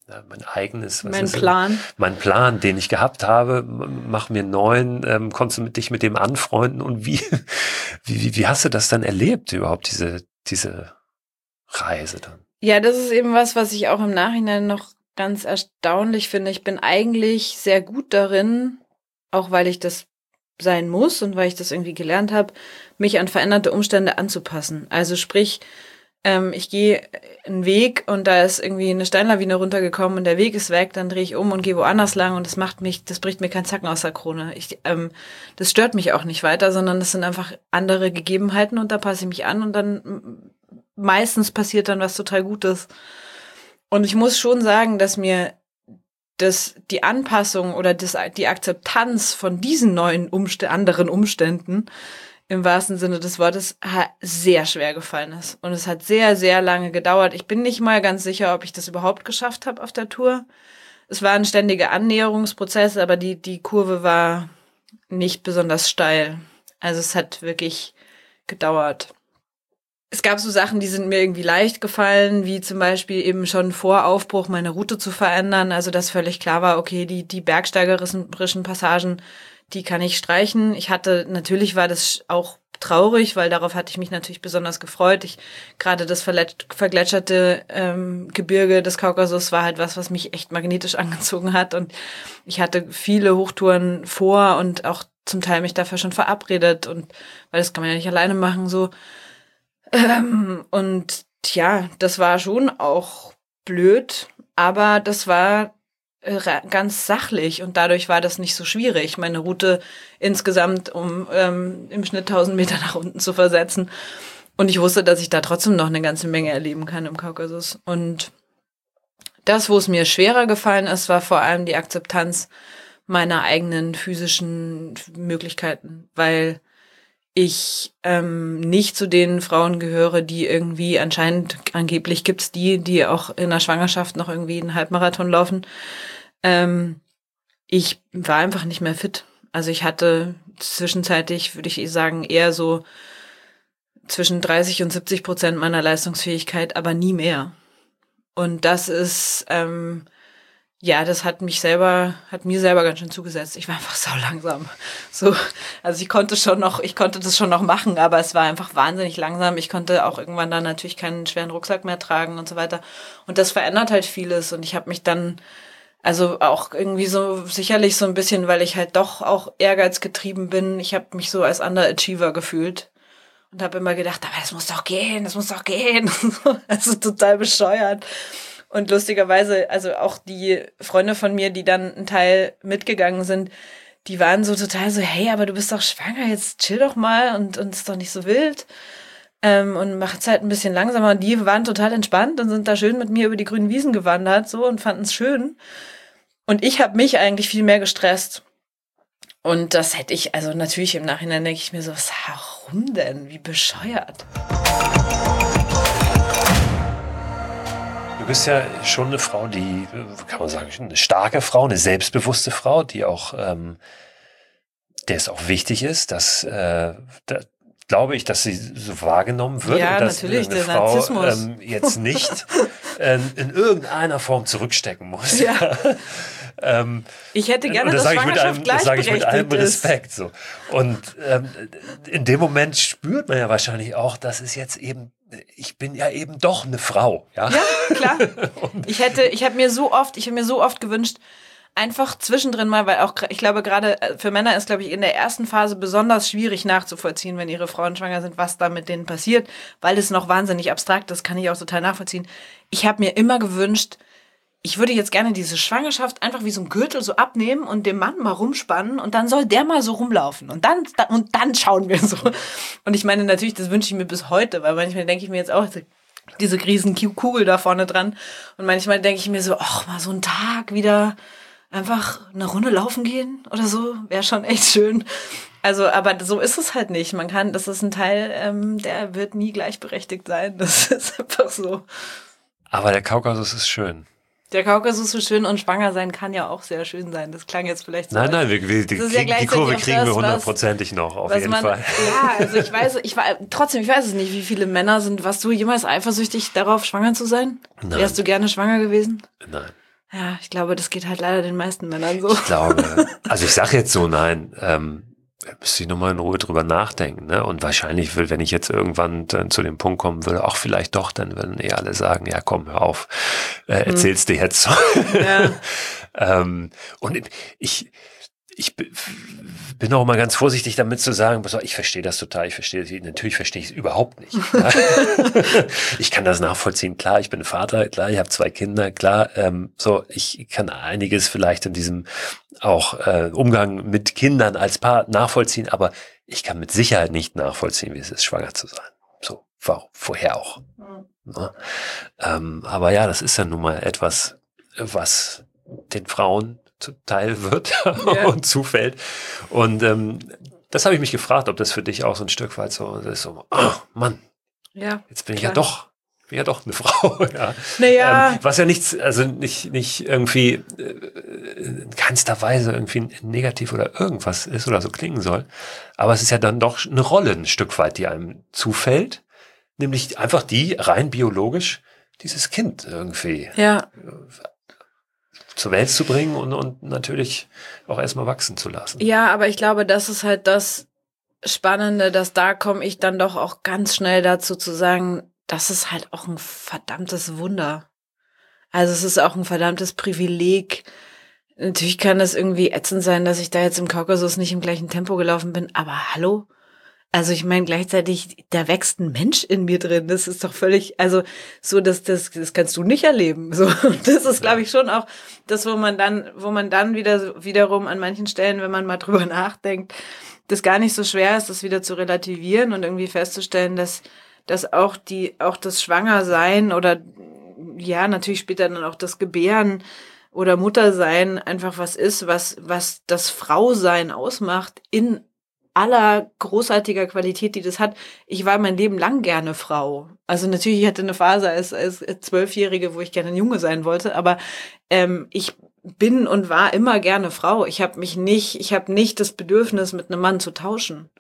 mein eigenes, mein Plan, den ich gehabt habe, mach mir 9, konntest du dich mit dem anfreunden und wie hast du das dann erlebt überhaupt, diese Reise dann? Ja, das ist eben was ich auch im Nachhinein noch ganz erstaunlich finde. Ich bin eigentlich sehr gut darin, auch weil ich das sein muss und weil ich das irgendwie gelernt habe, mich an veränderte Umstände anzupassen. Also sprich, ich gehe einen Weg und da ist irgendwie eine Steinlawine runtergekommen und der Weg ist weg, dann drehe ich um und gehe woanders lang und das bricht mir keinen Zacken aus der Krone. Das stört mich auch nicht weiter, sondern das sind einfach andere Gegebenheiten und da passe ich mich an und dann meistens passiert dann was total Gutes. Und ich muss schon sagen, dass mir die Anpassung oder die Akzeptanz von diesen neuen anderen Umständen im wahrsten Sinne des Wortes sehr schwer gefallen ist. Und es hat sehr, sehr lange gedauert. Ich bin nicht mal ganz sicher, ob ich das überhaupt geschafft habe auf der Tour. Es war ein ständiger Annäherungsprozess, aber die Kurve war nicht besonders steil. Also es hat wirklich gedauert. Es gab so Sachen, die sind mir irgendwie leicht gefallen, wie zum Beispiel eben schon vor Aufbruch meine Route zu verändern. Also dass völlig klar war, okay, die bergsteigerischen Passagen, die kann ich streichen. Natürlich war das auch traurig, weil darauf hatte ich mich natürlich besonders gefreut. Gerade das vergletscherte Gebirge des Kaukasus war halt was mich echt magnetisch angezogen hat. Und ich hatte viele Hochtouren vor und auch zum Teil mich dafür schon verabredet. Und weil das kann man ja nicht alleine machen, so. Und ja, das war schon auch blöd, aber das war ganz sachlich und dadurch war das nicht so schwierig, meine Route insgesamt im Schnitt 1000 Meter nach unten zu versetzen. Und ich wusste, dass ich da trotzdem noch eine ganze Menge erleben kann im Kaukasus. Und das, wo es mir schwerer gefallen ist, war vor allem die Akzeptanz meiner eigenen physischen Möglichkeiten, weil ich nicht zu den Frauen gehöre, die irgendwie angeblich gibt's die auch in der Schwangerschaft noch irgendwie einen Halbmarathon laufen. Ich war einfach nicht mehr fit. Also ich hatte zwischenzeitlich, würde ich sagen, eher so zwischen 30% und 70% meiner Leistungsfähigkeit, aber nie mehr. Und das ist das hat mir selber ganz schön zugesetzt. Ich war einfach sau langsam. So, also ich konnte das schon noch machen, aber es war einfach wahnsinnig langsam. Ich konnte auch irgendwann dann natürlich keinen schweren Rucksack mehr tragen und so weiter. Und das verändert halt vieles. Und ich habe mich dann, also auch irgendwie so sicherlich so ein bisschen, weil ich halt doch auch ehrgeizgetrieben bin. Ich habe mich so als Underachiever gefühlt und habe immer gedacht, aber das muss doch gehen. Also total bescheuert. Und lustigerweise, also auch die Freunde von mir, die dann einen Teil mitgegangen sind, die waren so total so, hey, aber du bist doch schwanger, jetzt chill doch mal und ist doch nicht so wild. Und macht's halt ein bisschen langsamer. Und die waren total entspannt und sind da schön mit mir über die grünen Wiesen gewandert so und fanden es schön. Und ich habe mich eigentlich viel mehr gestresst. Und das hätte ich, also natürlich im Nachhinein denke ich mir so, warum denn? Wie bescheuert. Du bist ja schon eine Frau, die, kann man sagen, eine starke Frau, eine selbstbewusste Frau, die auch, der es auch wichtig ist, dass, glaube ich, dass sie so wahrgenommen wird. Ja, und dass natürlich, eine der Frau Narzissmus. Jetzt nicht in irgendeiner Form zurückstecken muss. Ja. Ich hätte gerne, dass Schwangerschaft das sage ich mit allem ist. Respekt. So. Und in dem Moment spürt man ja wahrscheinlich auch, dass es jetzt eben, ich bin ja eben doch eine Frau. Ja, ja klar. Ich habe mir so oft gewünscht, einfach zwischendrin mal, weil auch, ich glaube, gerade für Männer ist, glaube ich, in der ersten Phase besonders schwierig nachzuvollziehen, wenn ihre Frauen schwanger sind, was da mit denen passiert, weil es noch wahnsinnig abstrakt ist, kann ich auch total nachvollziehen. Ich habe mir immer gewünscht, ich würde jetzt gerne diese Schwangerschaft einfach wie so ein Gürtel so abnehmen und dem Mann mal rumspannen und dann soll der mal so rumlaufen und dann schauen wir so. Und ich meine, natürlich, das wünsche ich mir bis heute, weil manchmal denke ich mir jetzt auch, diese riesen Kugel da vorne dran und manchmal denke ich mir so, ach, mal so einen Tag wieder einfach eine Runde laufen gehen oder so, wäre schon echt schön. Also, aber so ist es halt nicht. Das ist ein Teil, der wird nie gleichberechtigt sein. Das ist einfach so. Aber der Kaukasus ist schön. Der Kaukasus ist so schön und schwanger sein kann ja auch sehr schön sein. Das klang jetzt vielleicht so. Nein, die Kurve kriegen wir hundertprozentig noch, auf jeden Fall. Ja, also ich weiß es nicht, wie viele Männer sind. Warst du jemals eifersüchtig darauf, schwanger zu sein? Nein. Wärst du gerne schwanger gewesen? Nein. Ja, ich glaube, das geht halt leider den meisten Männern so. Ich glaube, also ich sage jetzt so, nein, müsste ich nochmal in Ruhe drüber nachdenken, ne? Und wahrscheinlich wenn ich jetzt irgendwann dann zu dem Punkt kommen würde, auch vielleicht doch, dann würden alle sagen, ja komm, hör auf, erzähl's dir jetzt. Ja. Und ich bin auch mal ganz vorsichtig damit zu sagen, ich verstehe das total, natürlich verstehe ich es überhaupt nicht. Ich kann das nachvollziehen, klar, ich bin Vater, klar, ich habe 2 Kinder, klar, ich kann einiges vielleicht in diesem auch Umgang mit Kindern als Paar nachvollziehen, aber ich kann mit Sicherheit nicht nachvollziehen, wie es ist, schwanger zu sein. So, vorher auch. Ne? Aber ja, das ist ja nun mal etwas, was den Frauen zuteil wird und zufällt. Und das habe ich mich gefragt, ob das für dich auch so ein Stück weit so ist, so, oh Mann, jetzt bin ich ja doch eine Frau. Ja. Naja. Was ja nichts, also nicht irgendwie in keinster Weise irgendwie negativ oder irgendwas ist oder so klingen soll. Aber es ist ja dann doch eine Rolle ein Stück weit, die einem zufällt. Nämlich einfach die rein biologisch dieses Kind irgendwie zur Welt zu bringen und natürlich auch erstmal wachsen zu lassen. Ja, aber ich glaube, das ist halt das Spannende, dass da komme ich dann doch auch ganz schnell dazu zu sagen, das ist halt auch ein verdammtes Wunder. Also es ist auch ein verdammtes Privileg. Natürlich kann das irgendwie ätzend sein, dass ich da jetzt im Kaukasus nicht im gleichen Tempo gelaufen bin, aber hallo? Also ich meine, gleichzeitig, da wächst ein Mensch in mir drin. Das ist doch völlig, also so, das kannst du nicht erleben. So, das ist, glaube ich, schon auch das, wo man dann wiederum an manchen Stellen, wenn man mal drüber nachdenkt, das gar nicht so schwer ist, das wieder zu relativieren und irgendwie festzustellen, dass auch das Schwangersein oder ja, natürlich später dann auch das Gebären oder Muttersein einfach was ist, was das Frausein ausmacht in aller großartiger Qualität, die das hat. Ich war mein Leben lang gerne Frau. Also natürlich, ich hatte eine Phase als 12-Jährige, wo ich gerne ein Junge sein wollte, aber ich bin und war immer gerne Frau. Ich habe nicht das Bedürfnis, mit einem Mann zu tauschen.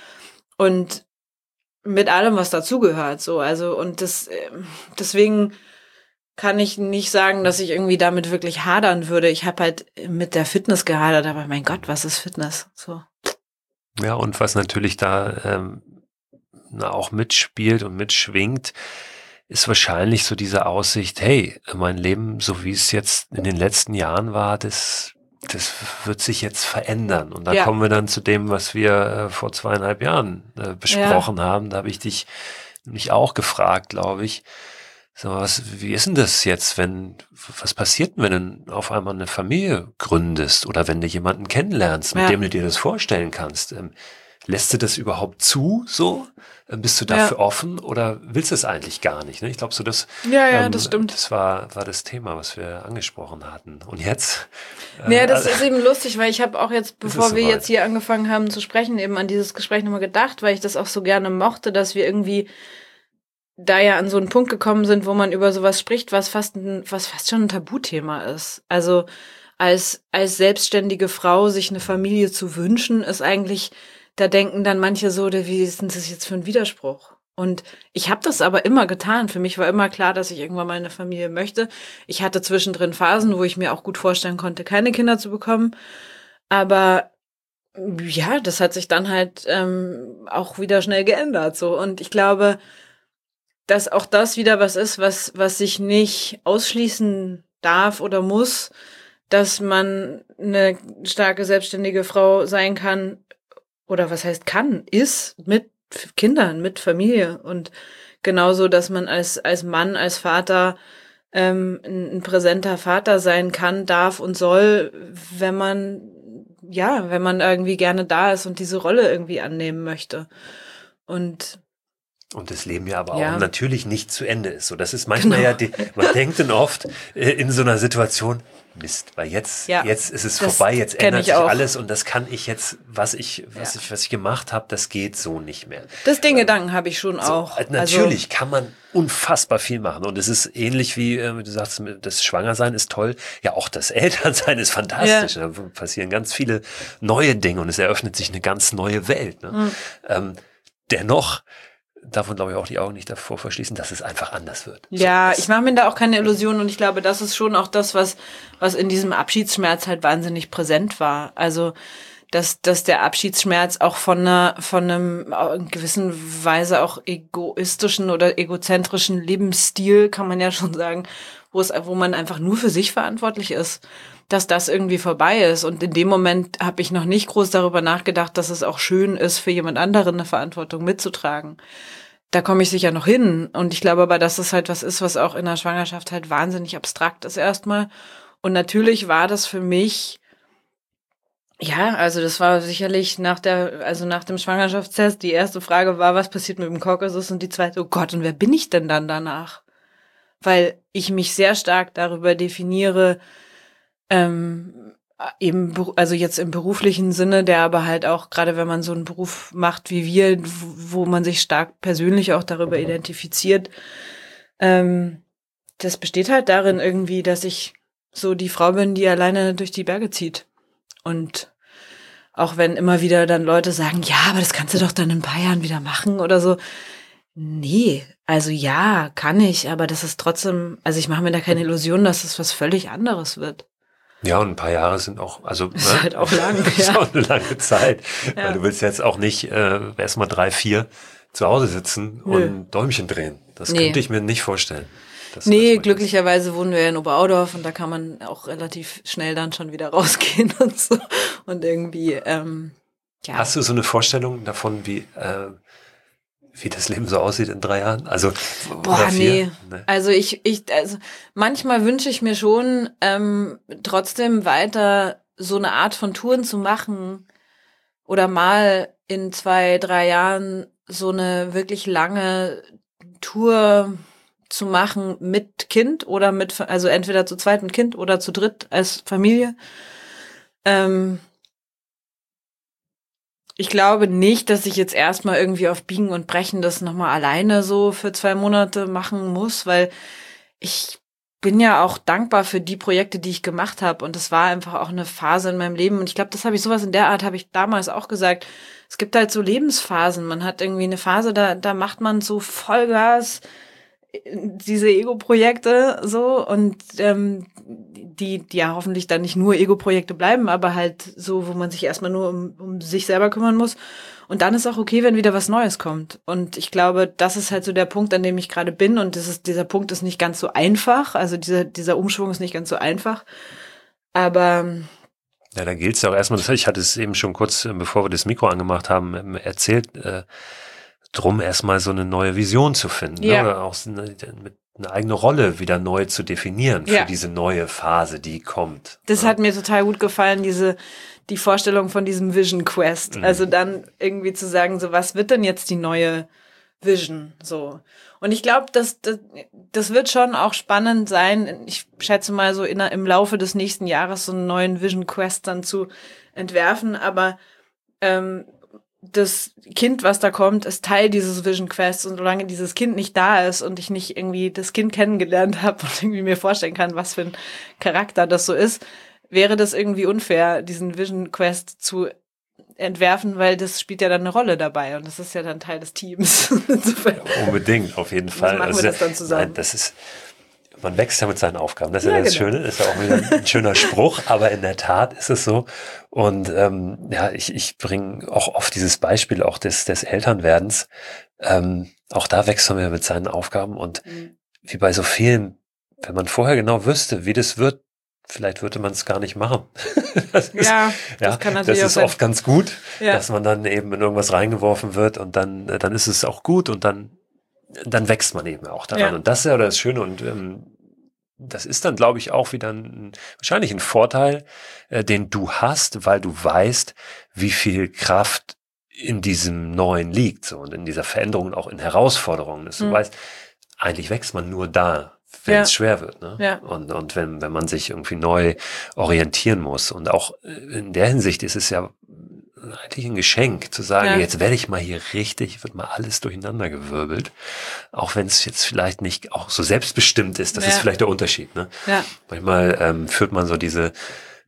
Und mit allem, was dazugehört, so. Also, und deswegen kann ich nicht sagen, dass ich irgendwie damit wirklich hadern würde. Ich habe halt mit der Fitness gehadert, aber mein Gott, was ist Fitness? So. Ja, und was natürlich da auch mitspielt und mitschwingt, ist wahrscheinlich so diese Aussicht, hey, mein Leben, so wie es jetzt in den letzten Jahren war, das wird sich jetzt verändern. Und da kommen wir dann zu dem, was wir vor 2,5 Jahren besprochen haben. Da habe ich dich nämlich auch gefragt, glaube ich, so, wie ist denn das jetzt, was passiert denn, wenn du auf einmal eine Familie gründest oder wenn du jemanden kennenlernst, mit dem du dir das vorstellen kannst? Lässt du das überhaupt zu, so? Bist du dafür offen oder willst du es eigentlich gar nicht? Ne? Ich glaube, so das, das stimmt. Das war das Thema, was wir angesprochen hatten. Und jetzt? Das ist eben lustig, weil ich habe auch jetzt, bevor wir jetzt hier angefangen haben zu sprechen, eben an dieses Gespräch nochmal gedacht, weil ich das auch so gerne mochte, dass wir irgendwie da ja an so einen Punkt gekommen sind, wo man über sowas spricht, was fast schon ein Tabuthema ist. Also als selbstständige Frau sich eine Familie zu wünschen, ist eigentlich, da denken dann manche so, wie ist denn das jetzt für ein Widerspruch? Und ich habe das aber immer getan. Für mich war immer klar, dass ich irgendwann mal eine Familie möchte. Ich hatte zwischendrin Phasen, wo ich mir auch gut vorstellen konnte, keine Kinder zu bekommen. Aber ja, das hat sich dann halt auch wieder schnell geändert. So. Und ich glaube, dass auch das wieder was ist, was sich nicht ausschließen darf oder muss, dass man eine starke, selbstständige Frau sein kann, oder was heißt kann, ist mit Kindern, mit Familie. Und genauso, dass man als Mann, als Vater ein präsenter Vater sein kann, darf und soll, wenn man irgendwie gerne da ist und diese Rolle irgendwie annehmen möchte. Und das Leben ja aber auch natürlich nicht zu Ende ist. So, das ist manchmal man denkt dann oft in so einer Situation, Mist, weil jetzt ist es vorbei, jetzt ändert sich alles und das kann ich jetzt, was ich gemacht habe, das geht so nicht mehr. Den Gedanken habe ich schon auch. Natürlich kann man unfassbar viel machen und es ist ähnlich wie du sagst, das Schwangersein ist toll, ja auch das Elternsein ist fantastisch. Da passieren ganz viele neue Dinge und es eröffnet sich eine ganz neue Welt. Ne? Dennoch darf man, glaube ich, auch die Augen nicht davor verschließen, dass es einfach anders wird. Ja, ich mache mir da auch keine Illusionen und ich glaube, das ist schon auch das, was in diesem Abschiedsschmerz halt wahnsinnig präsent war. Also, dass der Abschiedsschmerz auch von einem in gewissen Weise auch egoistischen oder egozentrischen Lebensstil, kann man ja schon sagen, wo man einfach nur für sich verantwortlich ist, dass das irgendwie vorbei ist. Und in dem Moment habe ich noch nicht groß darüber nachgedacht, dass es auch schön ist, für jemand anderen eine Verantwortung mitzutragen. Da komme ich sicher noch hin. Und ich glaube aber, dass das halt was ist, was auch in der Schwangerschaft halt wahnsinnig abstrakt ist erstmal. Und natürlich war das für mich, ja, also das war sicherlich nach dem Schwangerschaftstest, die erste Frage war, was passiert mit dem Kaukasus? Und die zweite, oh Gott, und wer bin ich denn dann danach? Weil ich mich sehr stark darüber definiere, eben, also jetzt im beruflichen Sinne, der aber halt auch, gerade wenn man so einen Beruf macht wie wir, wo man sich stark persönlich auch darüber identifiziert, das besteht halt darin irgendwie, dass ich so die Frau bin, die alleine durch die Berge zieht. Und auch wenn immer wieder dann Leute sagen, ja, aber das kannst du doch dann in ein paar Jahren wieder machen oder so. Nee, also ja, kann ich, aber das ist trotzdem, also ich mache mir da keine Illusion, dass es was völlig anderes wird. Ja, und ein paar Jahre sind auch, also das ist halt auch lang. ist auch eine lange Zeit. Ja. Weil du willst jetzt auch nicht erstmal 3, 4 zu Hause sitzen und Däumchen drehen. Das könnte ich mir nicht vorstellen. Nee, glücklicherweise wohnen wir ja in Oberaudorf und da kann man auch relativ schnell dann schon wieder rausgehen und so. Und irgendwie, ja. Hast du so eine Vorstellung davon, wie das Leben so aussieht in 3 Jahren? Also, boah, nee. Also also manchmal wünsche ich mir schon, trotzdem weiter so eine Art von Touren zu machen oder mal in 2, 3 Jahren so eine wirklich lange Tour zu machen mit Kind oder also entweder zu zweit mit Kind oder zu dritt als Familie. Ich glaube nicht, dass ich jetzt erstmal irgendwie auf Biegen und Brechen das nochmal alleine so für 2 Monate machen muss, weil ich bin ja auch dankbar für die Projekte, die ich gemacht habe. Und das war einfach auch eine Phase in meinem Leben. Und ich glaube, sowas in der Art habe ich damals auch gesagt. Es gibt halt so Lebensphasen. Man hat irgendwie eine Phase, da macht man so Vollgas diese Ego-Projekte so und die ja hoffentlich dann nicht nur Ego-Projekte bleiben, aber halt so, wo man sich erstmal nur um sich selber kümmern muss. Und dann ist auch okay, wenn wieder was Neues kommt. Und ich glaube, das ist halt so der Punkt, an dem ich gerade bin. Und dieser Punkt ist nicht ganz so einfach. Also dieser Umschwung ist nicht ganz so einfach. Aber ja, da gilt es ja auch erstmal, ich hatte es eben schon kurz, bevor wir das Mikro angemacht haben, erzählt, drum erstmal so eine neue Vision zu finden, ja. Ne? Oder auch eine eigene Rolle wieder neu zu definieren für diese neue Phase, die kommt. Das hat mir total gut gefallen, die Vorstellung von diesem Vision Quest. Also dann irgendwie zu sagen, so was wird denn jetzt die neue Vision? So. Und ich glaube, das wird schon auch spannend sein. Ich schätze mal so im Laufe des nächsten Jahres so einen neuen Vision Quest dann zu entwerfen. Aber das Kind, was da kommt, ist Teil dieses Vision Quests und solange dieses Kind nicht da ist und ich nicht irgendwie das Kind kennengelernt habe und irgendwie mir vorstellen kann, was für ein Charakter das so ist, wäre das irgendwie unfair, diesen Vision Quest zu entwerfen, weil das spielt ja dann eine Rolle dabei und das ist ja dann Teil des Teams. Insofern, ja, unbedingt, auf jeden Fall. Machen wir das dann zusammen? Nein, man wächst ja mit seinen Aufgaben. Das ist ja das Schöne, ist ja auch wieder ein schöner Spruch, aber in der Tat ist es so. Und ich bringe auch oft dieses Beispiel auch des Elternwerdens. Auch da wächst man ja mit seinen Aufgaben und wie bei so vielen, wenn man vorher genau wüsste, wie das wird, vielleicht würde man es gar nicht machen. Das kann natürlich das ist oft ganz gut, dass man dann eben in irgendwas reingeworfen wird und dann ist es auch gut und dann wächst man eben auch daran. Ja. Und das ist ja das Schöne und das ist dann, glaube ich, auch wieder wahrscheinlich ein Vorteil, den du hast, weil du weißt, wie viel Kraft in diesem Neuen liegt so und in dieser Veränderung und auch in Herausforderungen. Dass du weißt, eigentlich wächst man nur da, wenn es schwer wird. Ne? Ja. Und wenn man sich irgendwie neu orientieren muss. Und auch in der Hinsicht ist es ja eigentlich ein Geschenk, zu sagen, jetzt werde ich mal hier wird mal alles durcheinander gewirbelt. Auch wenn es jetzt vielleicht nicht auch so selbstbestimmt ist, das ist vielleicht der Unterschied. Ne? Ja. Manchmal führt man so diese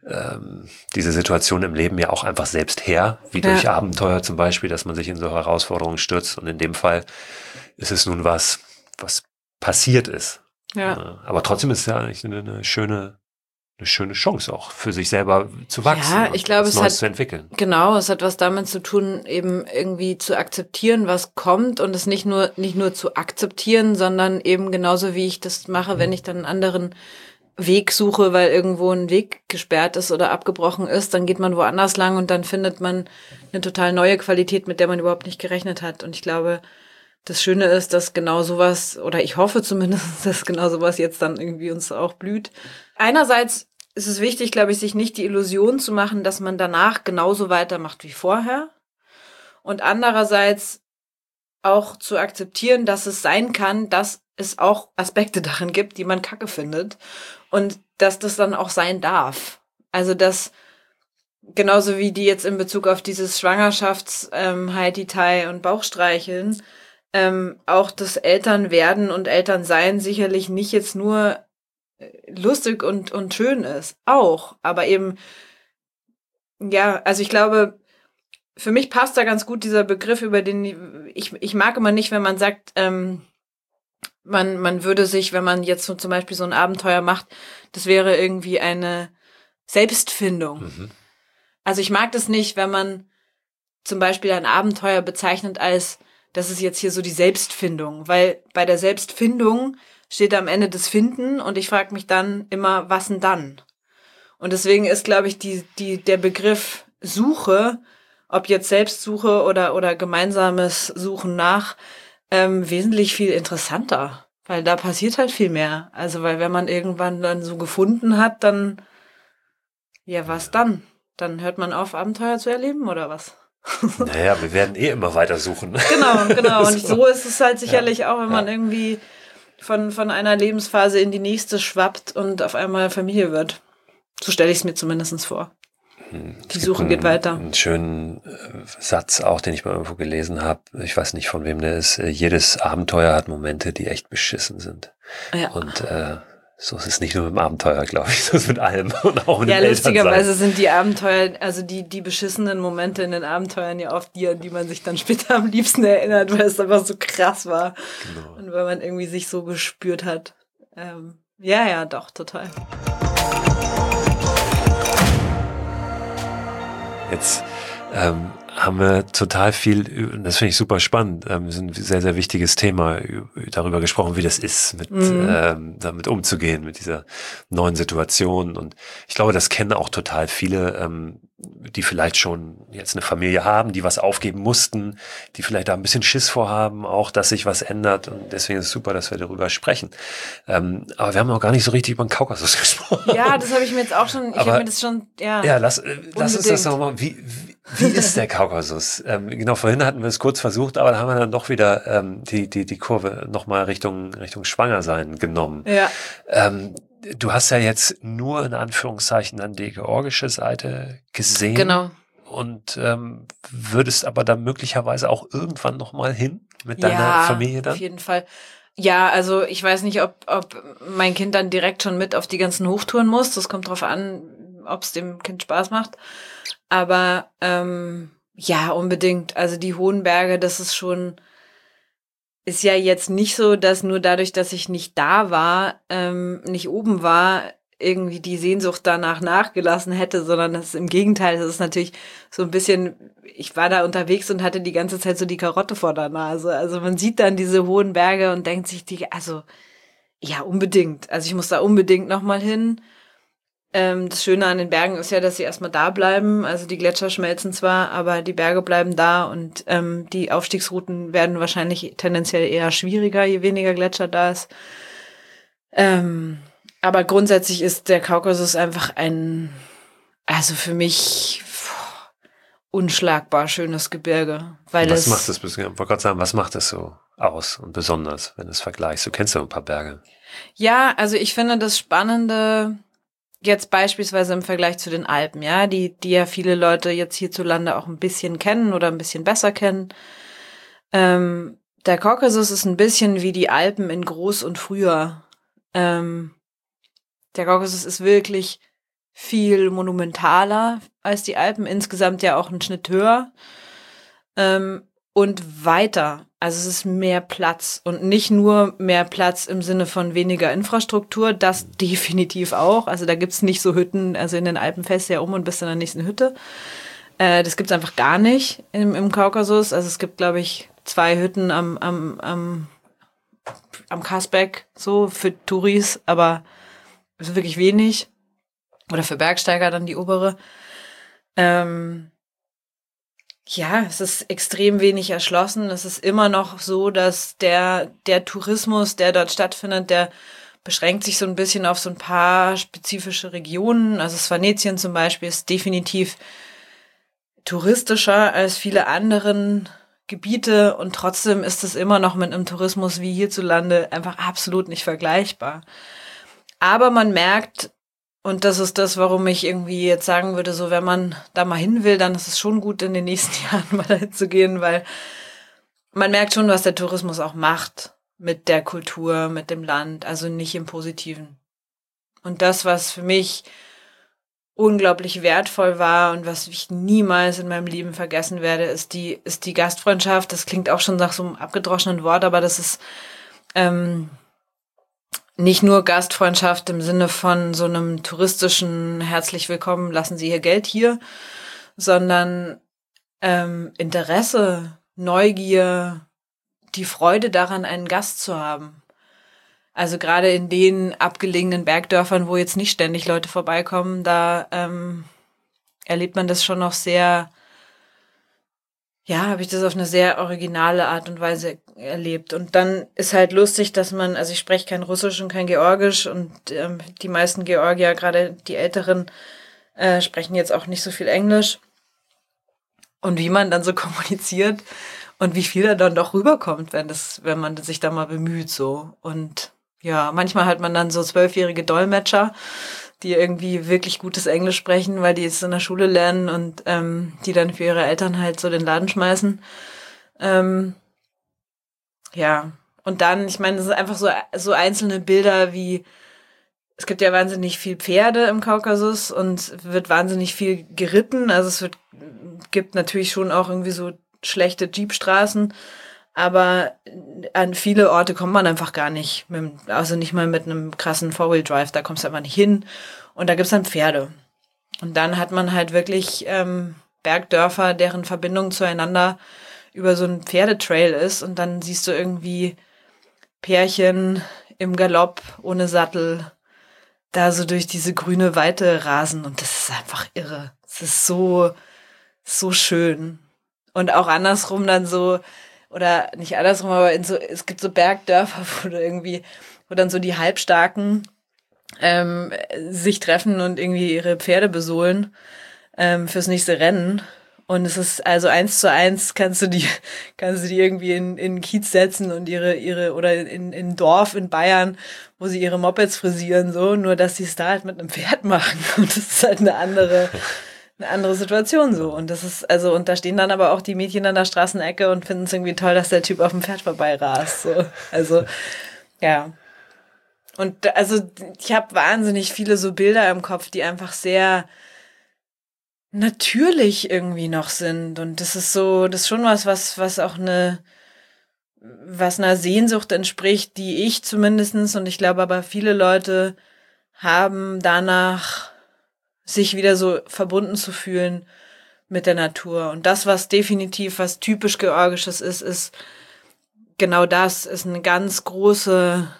diese Situation im Leben ja auch einfach selbst her, wie durch Abenteuer zum Beispiel, dass man sich in so Herausforderungen stürzt. Und in dem Fall ist es nun was passiert ist. Ja. Aber trotzdem ist es ja eigentlich eine schöne Chance auch für sich selber zu wachsen, Ja, ich glaube, was Neues zu entwickeln. Genau, es hat was damit zu tun, eben irgendwie zu akzeptieren, was kommt und es nicht nur zu akzeptieren, sondern eben genauso wie ich das mache, wenn ich dann einen anderen Weg suche, weil irgendwo ein Weg gesperrt ist oder abgebrochen ist, dann geht man woanders lang und dann findet man eine total neue Qualität, mit der man überhaupt nicht gerechnet hat. Und ich glaube, das Schöne ist, dass genau sowas, oder ich hoffe zumindest, dass genau sowas jetzt dann irgendwie uns auch blüht. Einerseits ist es wichtig, glaube ich, sich nicht die Illusion zu machen, dass man danach genauso weitermacht wie vorher. Und andererseits auch zu akzeptieren, dass es sein kann, dass es auch Aspekte darin gibt, die man kacke findet. Und dass das dann auch sein darf. Also dass genauso wie die jetzt in Bezug auf dieses Schwangerschafts-Haiti-Tai und Bauchstreicheln, auch das Elternwerden und Elternsein sicherlich nicht jetzt nur lustig und schön ist. Auch. Aber eben, ja, also ich glaube, für mich passt da ganz gut dieser Begriff, über den ich mag immer nicht, wenn man sagt, man würde sich, wenn man jetzt so zum Beispiel so ein Abenteuer macht, das wäre irgendwie eine Selbstfindung. Mhm. Also ich mag das nicht, wenn man zum Beispiel ein Abenteuer bezeichnet als, das ist jetzt hier so die Selbstfindung, weil bei der Selbstfindung steht am Ende das Finden und ich frage mich dann immer, was denn dann? Und deswegen ist, glaube ich, der Begriff Suche, ob jetzt Selbstsuche oder gemeinsames Suchen nach, wesentlich viel interessanter, weil da passiert halt viel mehr. Also, weil wenn man irgendwann dann so gefunden hat, dann, ja, was dann? Dann hört man auf, Abenteuer zu erleben oder was? Naja, wir werden eh immer weiter suchen. Genau. Und so ist es halt sicherlich auch, wenn man irgendwie von einer Lebensphase in die nächste schwappt und auf einmal Familie wird. So stelle ich es mir zumindest vor. Die Suche geht weiter. Einen schönen Satz auch, den ich mal irgendwo gelesen habe. Ich weiß nicht, von wem der ist. Jedes Abenteuer hat Momente, die echt beschissen sind. Ja. Und so ist es nicht nur mit dem Abenteuer, glaube ich. So ist es mit allem und auch mit dem lustigerweise sind die Abenteuer, also die beschissenen Momente in den Abenteuern ja oft die, an die man sich dann später am liebsten erinnert, weil es einfach so krass war. Genau. Und weil man irgendwie sich so gespürt hat. Ja, doch, total. Jetzt haben wir total viel, das finde ich super spannend, ein sehr, sehr wichtiges Thema, darüber gesprochen, wie das ist, damit umzugehen, mit dieser neuen Situation. Und ich glaube, das kennen auch total viele, die vielleicht schon jetzt eine Familie haben, die was aufgeben mussten, die vielleicht da ein bisschen Schiss vorhaben, auch, dass sich was ändert. Und deswegen ist es super, dass wir darüber sprechen. Aber wir haben noch gar nicht so richtig über den Kaukasus gesprochen. Ja, das habe ich mir jetzt auch schon, lass uns das nochmal, wie ist der Kaukasus? Genau, vorhin hatten wir es kurz versucht, aber da haben wir dann doch wieder die Kurve nochmal Richtung Schwangersein genommen. Ja. Du hast ja jetzt nur in Anführungszeichen dann die georgische Seite gesehen. Genau. Und würdest aber dann möglicherweise auch irgendwann nochmal hin mit deiner Familie dann? Auf jeden Fall. Ja, also ich weiß nicht, ob mein Kind dann direkt schon mit auf die ganzen Hochtouren muss. Das kommt drauf an, ob es dem Kind Spaß macht. Aber ja, unbedingt. Also die hohen Berge, das ist ja jetzt nicht so, dass nur dadurch, dass ich nicht da war, nicht oben war, irgendwie die Sehnsucht danach nachgelassen hätte, sondern das ist im Gegenteil, das ist natürlich so ein bisschen, ich war da unterwegs und hatte die ganze Zeit so die Karotte vor der Nase. Also man sieht dann diese hohen Berge und denkt sich, ja, unbedingt. Also ich muss da unbedingt nochmal hin. Das Schöne an den Bergen ist ja, dass sie erstmal da bleiben. Also die Gletscher schmelzen zwar, aber die Berge bleiben da und die Aufstiegsrouten werden wahrscheinlich tendenziell eher schwieriger, je weniger Gletscher da ist. Aber grundsätzlich ist der Kaukasus einfach also für mich unschlagbar schönes Gebirge. Was macht das, ich wollte gerade sagen, was macht das so aus und besonders, wenn du es vergleichst? Du kennst ja ein paar Berge. Ja, also ich finde das Spannende jetzt beispielsweise im Vergleich zu den Alpen, ja, die ja viele Leute jetzt hierzulande auch ein bisschen kennen oder ein bisschen besser kennen. Der Kaukasus ist ein bisschen wie die Alpen in groß und früher. Der Kaukasus ist wirklich viel monumentaler als die Alpen, insgesamt ja auch einen Schnitt höher und weiter. Also es ist mehr Platz und nicht nur mehr Platz im Sinne von weniger Infrastruktur, das definitiv auch. Also da gibt's nicht so Hütten, also in den Alpen fährst du ja und bist in der nächsten Hütte. Das gibt's einfach gar nicht im Kaukasus. Also es gibt, glaube ich, 2 Hütten am Kasbeck, so für Touris, aber es ist wirklich wenig. Oder für Bergsteiger dann die obere. Ja, es ist extrem wenig erschlossen. Es ist immer noch so, dass der Tourismus, der dort stattfindet, der beschränkt sich so ein bisschen auf so ein paar spezifische Regionen. Also Svanetien zum Beispiel ist definitiv touristischer als viele anderen Gebiete und trotzdem ist es immer noch mit einem Tourismus wie hierzulande einfach absolut nicht vergleichbar. Aber man merkt, und das ist das, warum ich irgendwie jetzt sagen würde, so wenn man da mal hin will, dann ist es schon gut, in den nächsten Jahren mal dahin zu gehen, weil man merkt schon, was der Tourismus auch macht mit der Kultur, mit dem Land, also nicht im Positiven. Und das, was für mich unglaublich wertvoll war und was ich niemals in meinem Leben vergessen werde, ist die Gastfreundschaft. Das klingt auch schon nach so einem abgedroschenen Wort, aber das ist nicht nur Gastfreundschaft im Sinne von so einem touristischen herzlich willkommen, lassen Sie Ihr Geld hier, sondern Interesse, Neugier, die Freude daran, einen Gast zu haben. Also gerade in den abgelegenen Bergdörfern, wo jetzt nicht ständig Leute vorbeikommen, da erlebt man das schon noch sehr, ja, habe ich das auf eine sehr originale Art und Weise erlebt. Und dann ist halt lustig, dass man, also ich spreche kein Russisch und kein Georgisch und die meisten Georgier, gerade die Älteren, sprechen jetzt auch nicht so viel Englisch. Und wie man dann so kommuniziert und wie viel da dann doch rüberkommt, wenn man sich da mal bemüht so. Und ja, manchmal hat man dann so 12-jährige Dolmetscher, die irgendwie wirklich gutes Englisch sprechen, weil die es in der Schule lernen und die dann für ihre Eltern halt so den Laden schmeißen. Ja, und dann, ich meine, das sind einfach so einzelne Bilder wie, es gibt ja wahnsinnig viel Pferde im Kaukasus und wird wahnsinnig viel geritten. Also gibt natürlich schon auch irgendwie so schlechte Jeepstraßen, aber an viele Orte kommt man einfach gar nicht, also nicht mal mit einem krassen Four-Wheel-Drive, da kommst du einfach nicht hin. Und da gibt's dann Pferde. Und dann hat man halt wirklich Bergdörfer, deren Verbindung zueinander über so einen Pferdetrail ist. Und dann siehst du irgendwie Pärchen im Galopp ohne Sattel da so durch diese grüne Weite rasen. Und das ist einfach irre. Es ist so schön. Und auch andersrum dann so, oder nicht andersrum, aber es gibt so Bergdörfer, wo dann so die Halbstarken sich treffen und irgendwie ihre Pferde besohlen fürs nächste Rennen. Und es ist also 1:1 kannst du die irgendwie in einen Kiez setzen und ihre oder in ein Dorf in Bayern, wo sie ihre Mopeds frisieren, so, nur dass sie es da halt mit einem Pferd machen. Und das ist halt eine andere Situation so. Und das ist, also, und da stehen dann aber auch die Mädchen an der Straßenecke und finden es irgendwie toll, dass der Typ auf dem Pferd vorbeirast. So. Also, ja. Und also ich habe wahnsinnig viele so Bilder im Kopf, die einfach sehr natürlich irgendwie noch sind. Und das ist schon was auch was einer Sehnsucht entspricht, die ich zumindestens und ich glaube aber viele Leute haben danach, sich wieder so verbunden zu fühlen mit der Natur. Und das, was definitiv was typisch Georgisches ist genau das, ist ein ganz großer